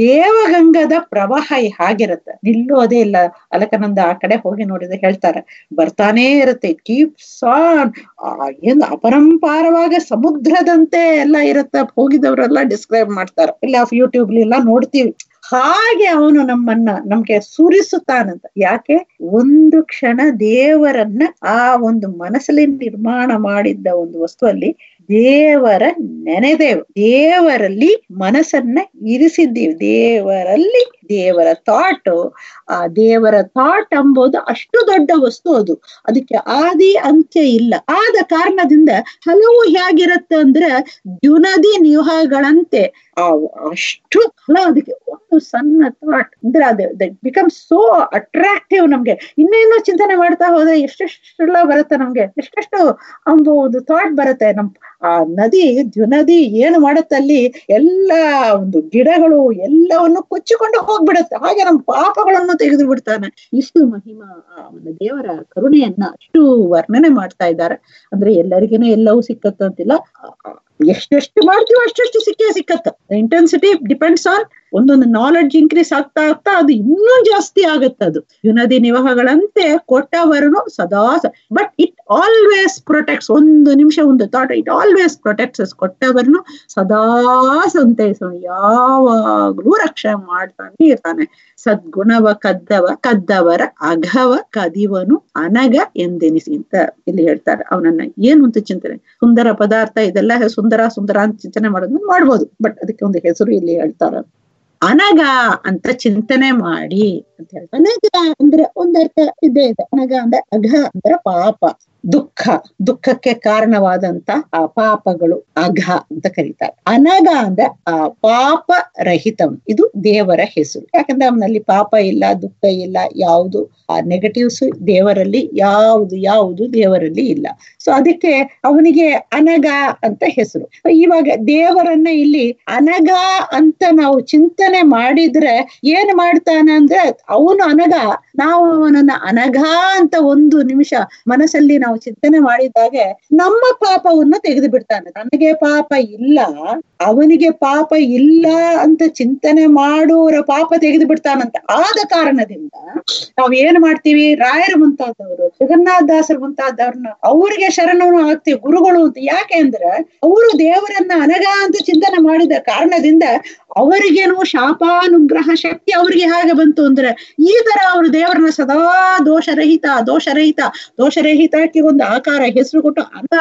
ದೇವಗಂಗದ ಪ್ರವಾಹ ಹಾಗಿರುತ್ತೆ, ನಿಲ್ಲೋದೇ ಇಲ್ಲ. ಅಲಕನಂದ ಆ ಕಡೆ ಹೋಗಿ ನೋಡಿದ್ರೆ ಹೇಳ್ತಾರೆ, ಬರ್ತಾನೇ ಇರುತ್ತೆ. It keeps on. ಏನು ಅಪರಂಪಾರವಾಗ ಸಮುದ್ರದಂತೆ ಎಲ್ಲ ಇರುತ್ತೆ. ಹೋಗಿದವರೆಲ್ಲ ಡಿಸ್ಕ್ರೈಬ್ ಮಾಡ್ತಾರೆ, ಇಲ್ಲ ಯೂಟ್ಯೂಬ್ ಎಲ್ಲ ನೋಡ್ತೀವಿ. ಹಾಗೆ ಅವನು ನಮ್ಮನ್ನ ನಮ್ಗೆ ಸುರಿಸುತ್ತಾನಂತ. ಯಾಕೆ? ಒಂದು ಕ್ಷಣ ದೇವರನ್ನ ಆ ಒಂದು ಮನಸ್ಸಲ್ಲಿ ನಿರ್ಮಾಣ ಮಾಡಿದ್ದ ಒಂದು ವಸ್ತುವಲ್ಲಿ ದೇವರ ನೆನೆದೇವು, ದೇವರಲ್ಲಿ ಮನಸ್ಸನ್ನ ಇರಿಸಿದ್ದೀವಿ, ದೇವರಲ್ಲಿ ದೇವರ ಥಾಟ್. ಆ ದೇವರ ಥಾಟ್ ಎಂಬುದು ಅಷ್ಟು ದೊಡ್ಡ ವಸ್ತು, ಅದು ಅದಕ್ಕೆ ಆದಿ ಅಂತ್ಯ ಇಲ್ಲ. ಆದ ಕಾರಣದಿಂದ ಹಲವು ಹೇಗಿರುತ್ತೆ ಅಂದ್ರೆ ದ್ಯುನದಿ ನಿವಹಗಳಂತೆ ಅಷ್ಟು ಫಲ. ಅದಕ್ಕೆ ಒಂದು ಸಣ್ಣ ಥಾಟ್ ಅಂದ್ರೆ ಅದು ಬಿಕಮ್ ಸೋ ಅಟ್ರಾಕ್ಟಿವ್. ನಮ್ಗೆ ಇನ್ನೇನೋ ಚಿಂತನೆ ಮಾಡ್ತಾ ಹೋದ್ರೆ ಎಷ್ಟೆಷ್ಟೆಲ್ಲ ಬರುತ್ತೆ, ನಮ್ಗೆ ಎಷ್ಟೆಷ್ಟು ಒಂದು ಥಾಟ್ ಬರುತ್ತೆ. ನಮ್ ಆ ನದಿ ದ್ಯುನದಿ ಏನು ಮಾಡುತ್ತೆ ಅಲ್ಲಿ, ಎಲ್ಲ ಒಂದು ಗಿಡಗಳು ಎಲ್ಲವನ್ನು ಕೊಚ್ಚಿಕೊಂಡು ಹೋಗ್ಬಿಡುತ್ತೆ. ಹಾಗೆ ನಮ್ಮ ಪಾಪಗಳನ್ನು ತೆಗೆದು ಬಿಡ್ತಾನೆ. ಇಷ್ಟು ಮಹಿಮಾ ಒಂದು ದೇವರ ಕರುಣೆಯನ್ನ ಅಷ್ಟು ವರ್ಣನೆ ಮಾಡ್ತಾ ಇದ್ದಾರೆ. ಅಂದ್ರೆ ಎಲ್ಲರಿಗೇನೆ ಎಲ್ಲವೂ ಸಿಕ್ಕತ್ತಂತಿಲ್ಲ, ಎಷ್ಟೆಷ್ಟು ಮಾಡ್ತೀವೋ ಅಷ್ಟೆಷ್ಟು ಸಿಕ್ಕೇ ಸಿಕ್ಕತ್ತ. ಇಂಟೆನ್ಸಿಟಿ ಡಿಪೆಂಡ್ಸ್ ಆನ್ ಒಂದೊಂದು ನಾಲೆಡ್ಜ್ ಇನ್ಕ್ರೀಸ್ ಆಗ್ತಾ ಆಗ್ತಾ ಅದು ಇನ್ನೂ ಜಾಸ್ತಿ ಆಗತ್ತೆ. ಅದು ಯುನದಿ ನಿವಹಗಳಂತೆ ಕೊಟ್ಟವರನು ಸದಾ, ಬಟ್ ಇಟ್ ಆಲ್ವೇಸ್ ಪ್ರೊಟೆಕ್ಟ್ಸ್. ಒಂದು ನಿಮಿಷ ಒಂದು ಥಾಟ್, ಇಟ್ ಆಲ್ವೇಸ್ ಪ್ರೊಟೆಕ್ಟ್ಸ್. ಕೊಟ್ಟವರನು ಸದಾ ಸಂತೈಸೋನು, ಯಾವಾಗ್ಲೂ ರಕ್ಷಣೆ ಮಾಡ್ತಾನೆ ಇರ್ತಾನೆ. ಸದ್ಗುಣವ ಕದ್ದವ ಕದ್ದವರ ಅಘವ ಕದಿವನು ಅನಗ ಎಂದೆನಿಸಿ ಅಂತ ಇಲ್ಲಿ ಹೇಳ್ತಾರೆ. ಅವನನ್ನ ಏನು ಅಂತ ಚಿಂತನೆ, ಸುಂದರ ಪದಾರ್ಥ ಇದೆಲ್ಲ ಸುಂದರ ಸುಂದರ ಅಂತ ಚಿಂತನೆ ಮಾಡೋದನ್ನ ಮಾಡ್ಬೋದು, ಬಟ್ ಅದಕ್ಕೆ ಒಂದು ಹೆಸರು ಇಲ್ಲಿ ಹೇಳ್ತಾರೆ. ಅನಗ ಅಂತ ಚಿಂತನೆ ಮಾಡಿ ಅಂತ ಹೇಳ್ತಾರೆ. ಅನಗ ಅಂದ್ರೆ ಒಂದರ್ಥ ಇದೇ ಇದೆ. ಅನಗ ಅಂದ್ರೆ ಅಘ ಅಂದ್ರೆ ಪಾಪ, ದುಃಖ, ದುಃಖಕ್ಕೆ ಕಾರಣವಾದಂತ ಆ ಪಾಪಗಳು ಅಘ ಅಂತ ಕರೀತಾರೆ. ಅನಗ ಅಂದ್ರೆ ಆ ಪಾಪ ರಹಿತಂ, ಇದು ದೇವರ ಹೆಸರು. ಯಾಕಂದ್ರೆ ಅವನಲ್ಲಿ ಪಾಪ ಇಲ್ಲ, ದುಃಖ ಇಲ್ಲ, ಯಾವುದು ಆ ನೆಗೆಟಿವ್ಸ್ ದೇವರಲ್ಲಿ ಯಾವುದು ಯಾವುದು ದೇವರಲ್ಲಿ ಇಲ್ಲ. ಸೊ ಅದಕ್ಕೆ ಅವನಿಗೆ ಅನಗ ಅಂತ ಹೆಸರು. ಇವಾಗ ದೇವರನ್ನ ಇಲ್ಲಿ ಅನಗ ಅಂತ ನಾವು ಚಿಂತನೆ ಮಾಡಿದ್ರೆ ಏನ್ ಮಾಡ್ತಾನೆ ಅಂದ್ರೆ ಅವನು ಅನಗ, ನಾವು ಅವನನ್ನ ಅನಗ ಅಂತ ಒಂದು ನಿಮಿಷ ಮನಸ್ಸಲ್ಲಿ ನಾವು ಚಿಂತನೆ ಮಾಡಿದಾಗೆ ನಮ್ಮ ಪಾಪವನ್ನು ತೆಗೆದು ಬಿಡ್ತಾನೆ. ನನಗೆ ಪಾಪ ಇಲ್ಲ, ಅವನಿಗೆ ಪಾಪ ಇಲ್ಲ ಅಂತ ಚಿಂತನೆ ಮಾಡೋರ ಪಾಪ ತೆಗೆದು ಬಿಡ್ತಾನಂತ. ಆದ ಕಾರಣದಿಂದ ನಾವ್ ಏನ್ ಮಾಡ್ತೀವಿ, ರಾಯರು ಮುಂತಾದವರು, ಜಗನ್ನಾಥ ದಾಸರು ಮುಂತಾದವ್ರನ್ನ ಅವ್ರಿಗೆ ಶರಣವನ್ನು ಆಗ್ತೀವಿ, ಗುರುಗಳು ಅಂತ. ಯಾಕೆ ಅಂದ್ರೆ ಅವರು ದೇವರನ್ನ ಅನಗ ಅಂತ ಚಿಂತನೆ ಮಾಡಿದ ಕಾರಣದಿಂದ ಅವರಿಗೇನು ಶಾಪಾನುಗ್ರಹ ಶಕ್ತಿ ಅವ್ರಿಗೆ ಹೇಗೆ ಬಂತು ಅಂದ್ರೆ ಈ ತರ ಅವರು ದೇವರನ್ನ ಸದಾ ದೋಷರಹಿತ ದೋಷರಹಿತ ದೋಷರಹಿತಕ್ಕೆ ಒಂದು ಆಕಾರ ಹೆಸರು ಕೊಟ್ಟು ಅನಗ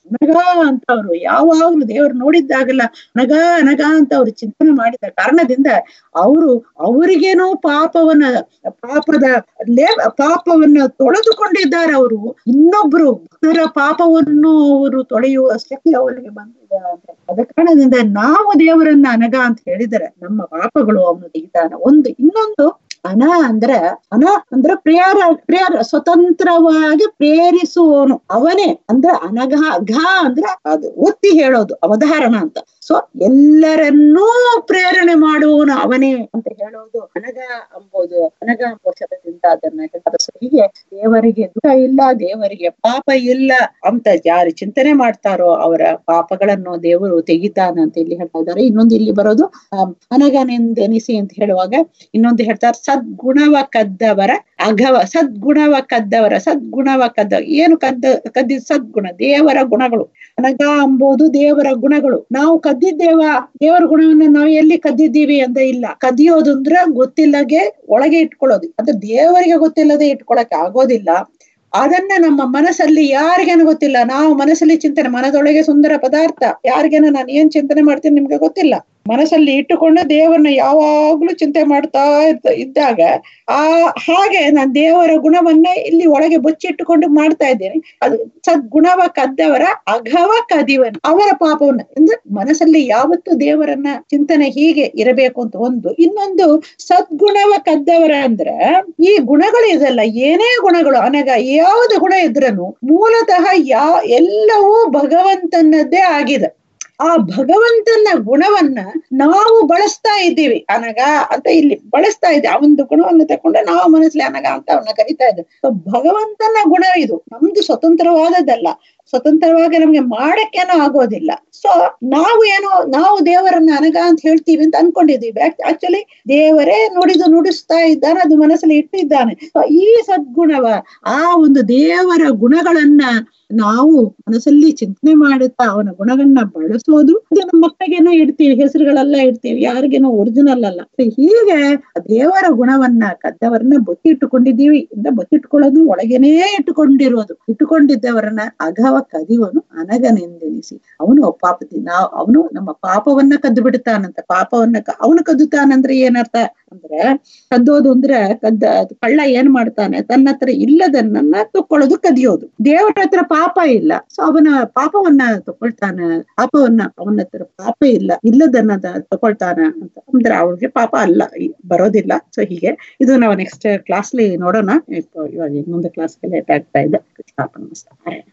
ಅನಗ ಅಂತ ಅವ್ರು ಯಾವಾಗ್ಲೂ ದೇವರು ನೋಡಿದ್ದಾಗಲ್ಲ ಅನಗ ಅನಗ ಅಂತ ಅವ್ರು ಚಿಂತನೆ ಮಾಡಿದ ಕಾರಣದಿಂದ ಅವರು ಅವರಿಗೇನೋ ಪಾಪವನ್ನ ಪಾಪದ ಲೇ ಪಾಪವನ್ನ ತೊಳೆದುಕೊಂಡಿದ್ದಾರೆ. ಅವರು ಇನ್ನೊಬ್ರು ಭಕ್ತರ ಪಾಪವನ್ನು ಅವರು ತೊಳೆಯುವ ಶಕ್ತಿ ಅವರಿಗೆ ಬಂದಿದೆ. ಅದ ಕಾರಣದಿಂದ ನಾವು ದೇವರನ್ನ ಅನಗ ಅಂತ ಹೇಳಿದರೆ ನಮ್ಮ ಪಾಪಗಳು ಅವನು ತೆಗಿತಾನ. ಒಂದು ಇನ್ನೊಂದು ಅನ ಅಂದ್ರೆ ಅನ ಅಂದ್ರೆ ಪ್ರೇರ ಪ್ರೇರ ಸ್ವತಂತ್ರವಾಗಿ ಪ್ರೇರಿಸುವವನು ಅವನೇ. ಅಂದ್ರೆ ಅನಘ ಘ ಅಂದ್ರೆ ಅದು ಒತ್ತಿ ಹೇಳೋದು ಅವಧಾರಣ ಅಂತ. ಸೊ ಎಲ್ಲರನ್ನೂ ಪ್ರೇರಣೆ ಮಾಡುವವನು ಅವನೇ ಅಂತ ಹೇಳೋದು ಅನಘ ಅಂಬೋದು. ಅನಘ ಎಂಬ ಶಬ್ದದಿಂದ ಅದನ್ನ ಹೇಳ್ತಾರೆ. ಸೊ ಹೀಗೆ ದೇವರಿಗೆ ದುಃಖ ಇಲ್ಲ, ದೇವರಿಗೆ ಪಾಪ ಇಲ್ಲ ಅಂತ ಯಾರು ಚಿಂತನೆ ಮಾಡ್ತಾರೋ ಅವರ ಪಾಪಗಳನ್ನು ದೇವರು ತೆಗಿತಾನ ಅಂತ ಇಲ್ಲಿ ಹೇಳ್ತಾ ಇದ್ದಾರೆ. ಇನ್ನೊಂದು ಇಲ್ಲಿ ಬರೋದು ಅನಘನೆಂದೆನಿಸಿ ಅಂತ ಹೇಳುವಾಗ ಇನ್ನೊಂದು ಹೇಳ್ತಾರೆ, ಸದ್ಗುಣವ ಕದ್ದವರ ಅಘವ. ಸದ್ಗುಣವ ಕದ್ದವರ ಸದ್ಗುಣವ ಕದ್ದ ಏನು ಕದ್ದ ಕದ್ದಿದ ಸದ್ಗುಣ ದೇವರ ಗುಣಗಳು. ಅನಘ ಅಂಬೋದು ದೇವರ ಗುಣಗಳು. ನಾವು ಕದ್ದಿದ್ದೇವ ದೇವರ ಗುಣವನ್ನ ನಾವು ಎಲ್ಲಿ ಕದ್ದಿದ್ದೀವಿ ಅಂತ ಇಲ್ಲ. ಕದಿಯೋದು ಅಂದ್ರೆ ಗೊತ್ತಿಲ್ಲಗೆ ಒಳಗೆ ಇಟ್ಕೊಳ್ಳೋದು. ಅದು ದೇವರಿಗೆ ಗೊತ್ತಿಲ್ಲದೆ ಇಟ್ಕೊಳಕ್ ಆಗೋದಿಲ್ಲ. ಅದನ್ನ ನಮ್ಮ ಮನಸ್ಸಲ್ಲಿ ಯಾರಿಗೇನು ಗೊತ್ತಿಲ್ಲ. ನಾವು ಮನಸ್ಸಲ್ಲಿ ಚಿಂತನೆ, ಮನದೊಳಗೆ ಸುಂದರ ಪದಾರ್ಥ, ಯಾರಿಗೇನ ನಾನು ಏನ್ ಚಿಂತನೆ ಮಾಡ್ತೀನಿ ನಿಮ್ಗೆ ಗೊತ್ತಿಲ್ಲ. ಮನಸ್ಸಲ್ಲಿ ಇಟ್ಟುಕೊಂಡು ದೇವರನ್ನ ಯಾವಾಗ್ಲೂ ಚಿಂತೆ ಮಾಡ್ತಾ ಇರ್ತ ಇದ್ದಾಗ ಆ ಹಾಗೆ ನಾನು ದೇವರ ಗುಣವನ್ನ ಇಲ್ಲಿ ಒಳಗೆ ಬಚ್ಚಿಟ್ಟುಕೊಂಡು ಮಾಡ್ತಾ ಇದ್ದೇನೆ. ಅದು ಸದ್ಗುಣವ ಕದ್ದವರ ಅಘವ ಕದಿವನ್, ಅವರ ಪಾಪವನ್ನ. ಅಂದ್ರೆ ಮನಸ್ಸಲ್ಲಿ ಯಾವತ್ತು ದೇವರನ್ನ ಚಿಂತನೆ ಹೀಗೆ ಇರಬೇಕು ಅಂತ ಒಂದು. ಇನ್ನೊಂದು ಸದ್ಗುಣವ ಕದ್ದವರ ಅಂದ್ರೆ ಈ ಗುಣಗಳು ಇದೆಲ್ಲ ಏನೇ ಗುಣಗಳು ಅನಗ ಯಾವ್ದು ಗುಣ ಇದ್ರನು ಮೂಲತಃ ಯಾ ಎಲ್ಲವೂ ಭಗವಂತನದ್ದೇ ಆಗಿದೆ. ಆ ಭಗವಂತನ ಗುಣವನ್ನ ನಾವು ಬಳಸ್ತಾ ಇದ್ದೀವಿ. ಅನಗ ಅಂತ ಇಲ್ಲಿ ಬಳಸ್ತಾ ಇದ್ದೀವಿ. ಆ ಒಂದು ಗುಣವನ್ನು ತಕೊಂಡು ನಾವು ಮನಸ್ಸಲ್ಲಿ ಅನಗ ಅಂತ ಅವನ್ನ ಕರಿತಾ ಇದ್ದೇವೆ. ಸೊ ಭಗವಂತನ ಗುಣ ಇದು, ನಮ್ದು ಸ್ವತಂತ್ರವಾದದ್ದಲ್ಲ. ಸ್ವತಂತ್ರವಾಗಿ ನಮ್ಗೆ ಮಾಡಕ್ಕೇನೋ ಆಗೋದಿಲ್ಲ. ಸೊ ನಾವು ಏನೋ ನಾವು ದೇವರನ್ನ ಅನಗ ಅಂತ ಹೇಳ್ತೀವಿ ಅಂತ ಅನ್ಕೊಂಡಿದೀವಿ. ಆಕ್ಚುಲಿ ದೇವರೇ ನುಡಿದು ನುಡಿಸ್ತಾ ಇದ್ದಾನೆ, ಅದು ಮನಸ್ಸಲ್ಲಿ ಇಟ್ಟಿದ್ದಾನೆ. ಸೊ ಈ ಸದ್ಗುಣವ ಆ ಒಂದು ದೇವರ ಗುಣಗಳನ್ನ ನಾವು ಮನಸ್ಸಲ್ಲಿ ಚಿಂತನೆ ಮಾಡುತ್ತಾ ಅವನ ಗುಣಗಳನ್ನ ಬಳಸೋದು. ನಮ್ಮ ಮಕ್ಕಳಿಗೇನೋ ಇಡ್ತೀವಿ, ಹೆಸರುಗಳೆಲ್ಲ ಇಡ್ತೀವಿ, ಯಾರಿಗೇನೋ ಒರಿಜಿನಲ್ ಅಲ್ಲ. ಹೀಗೆ ದೇವರ ಗುಣವನ್ನ ಕದ್ದವರನ್ನ ಬೊತ್ತಿಟ್ಟುಕೊಂಡಿದ್ದೀವಿ. ಇಂದ ಬೊತ್ತಿಟ್ಕೊಳ್ಳೋದು ಒಳಗೇನೇ ಇಟ್ಟುಕೊಂಡಿರೋದು. ಇಟ್ಟುಕೊಂಡಿದ್ದವರನ್ನ ಅಘವ ಕದಿವನು ಅನಗನೆಂದೆನಿಸಿ. ಅವನು ಪಾಪದಿ ನಾವು ಅವನು ನಮ್ಮ ಪಾಪವನ್ನ ಕದ್ದು ಬಿಡ್ತಾನಂತ. ಪಾಪವನ್ನ ಅವನು ಕದ್ದುತ್ತಾನಂದ್ರೆ ಏನರ್ಥ ಅಂದ್ರೆ, ಕದ್ದೋದು ಅಂದ್ರೆ ಕದ್ದ ಕಳ್ಳ ಏನ್ ಮಾಡ್ತಾನೆ, ತನ್ನ ಹತ್ರ ಇಲ್ಲದನ್ನ ತಕ್ಕೊಳ್ಳೋದು ಕದಿಯೋದು. ದೇವರ ಹತ್ರ ಪಾಪ ಇಲ್ಲ, ಸೊ ಅವನ ಪಾಪವನ್ನ ತಕೊಳ್ತಾನ. ಪಾಪವನ್ನ ಅವನ ಹತ್ರ ಪಾಪ ಇಲ್ಲ, ಇಲ್ಲದನ್ನ ತಕೊಳ್ತಾನ ಅಂತ ಅಂದ್ರೆ ಅವ್ರಿಗೆ ಪಾಪ ಅಲ್ಲ ಬರೋದಿಲ್ಲ. ಸೊ ಹೀಗೆ ಇದು ನಾವು ನೆಕ್ಸ್ಟ್ ಕ್ಲಾಸ್ಲಿ ನೋಡೋಣ. ಇವಾಗ ಇನ್ನೊಂದು ಕ್ಲಾಸ್ಗೆ ಲೇಟ್ ಆಗ್ತಾ ಇದೆ. ನಮಸ್ಕಾರ.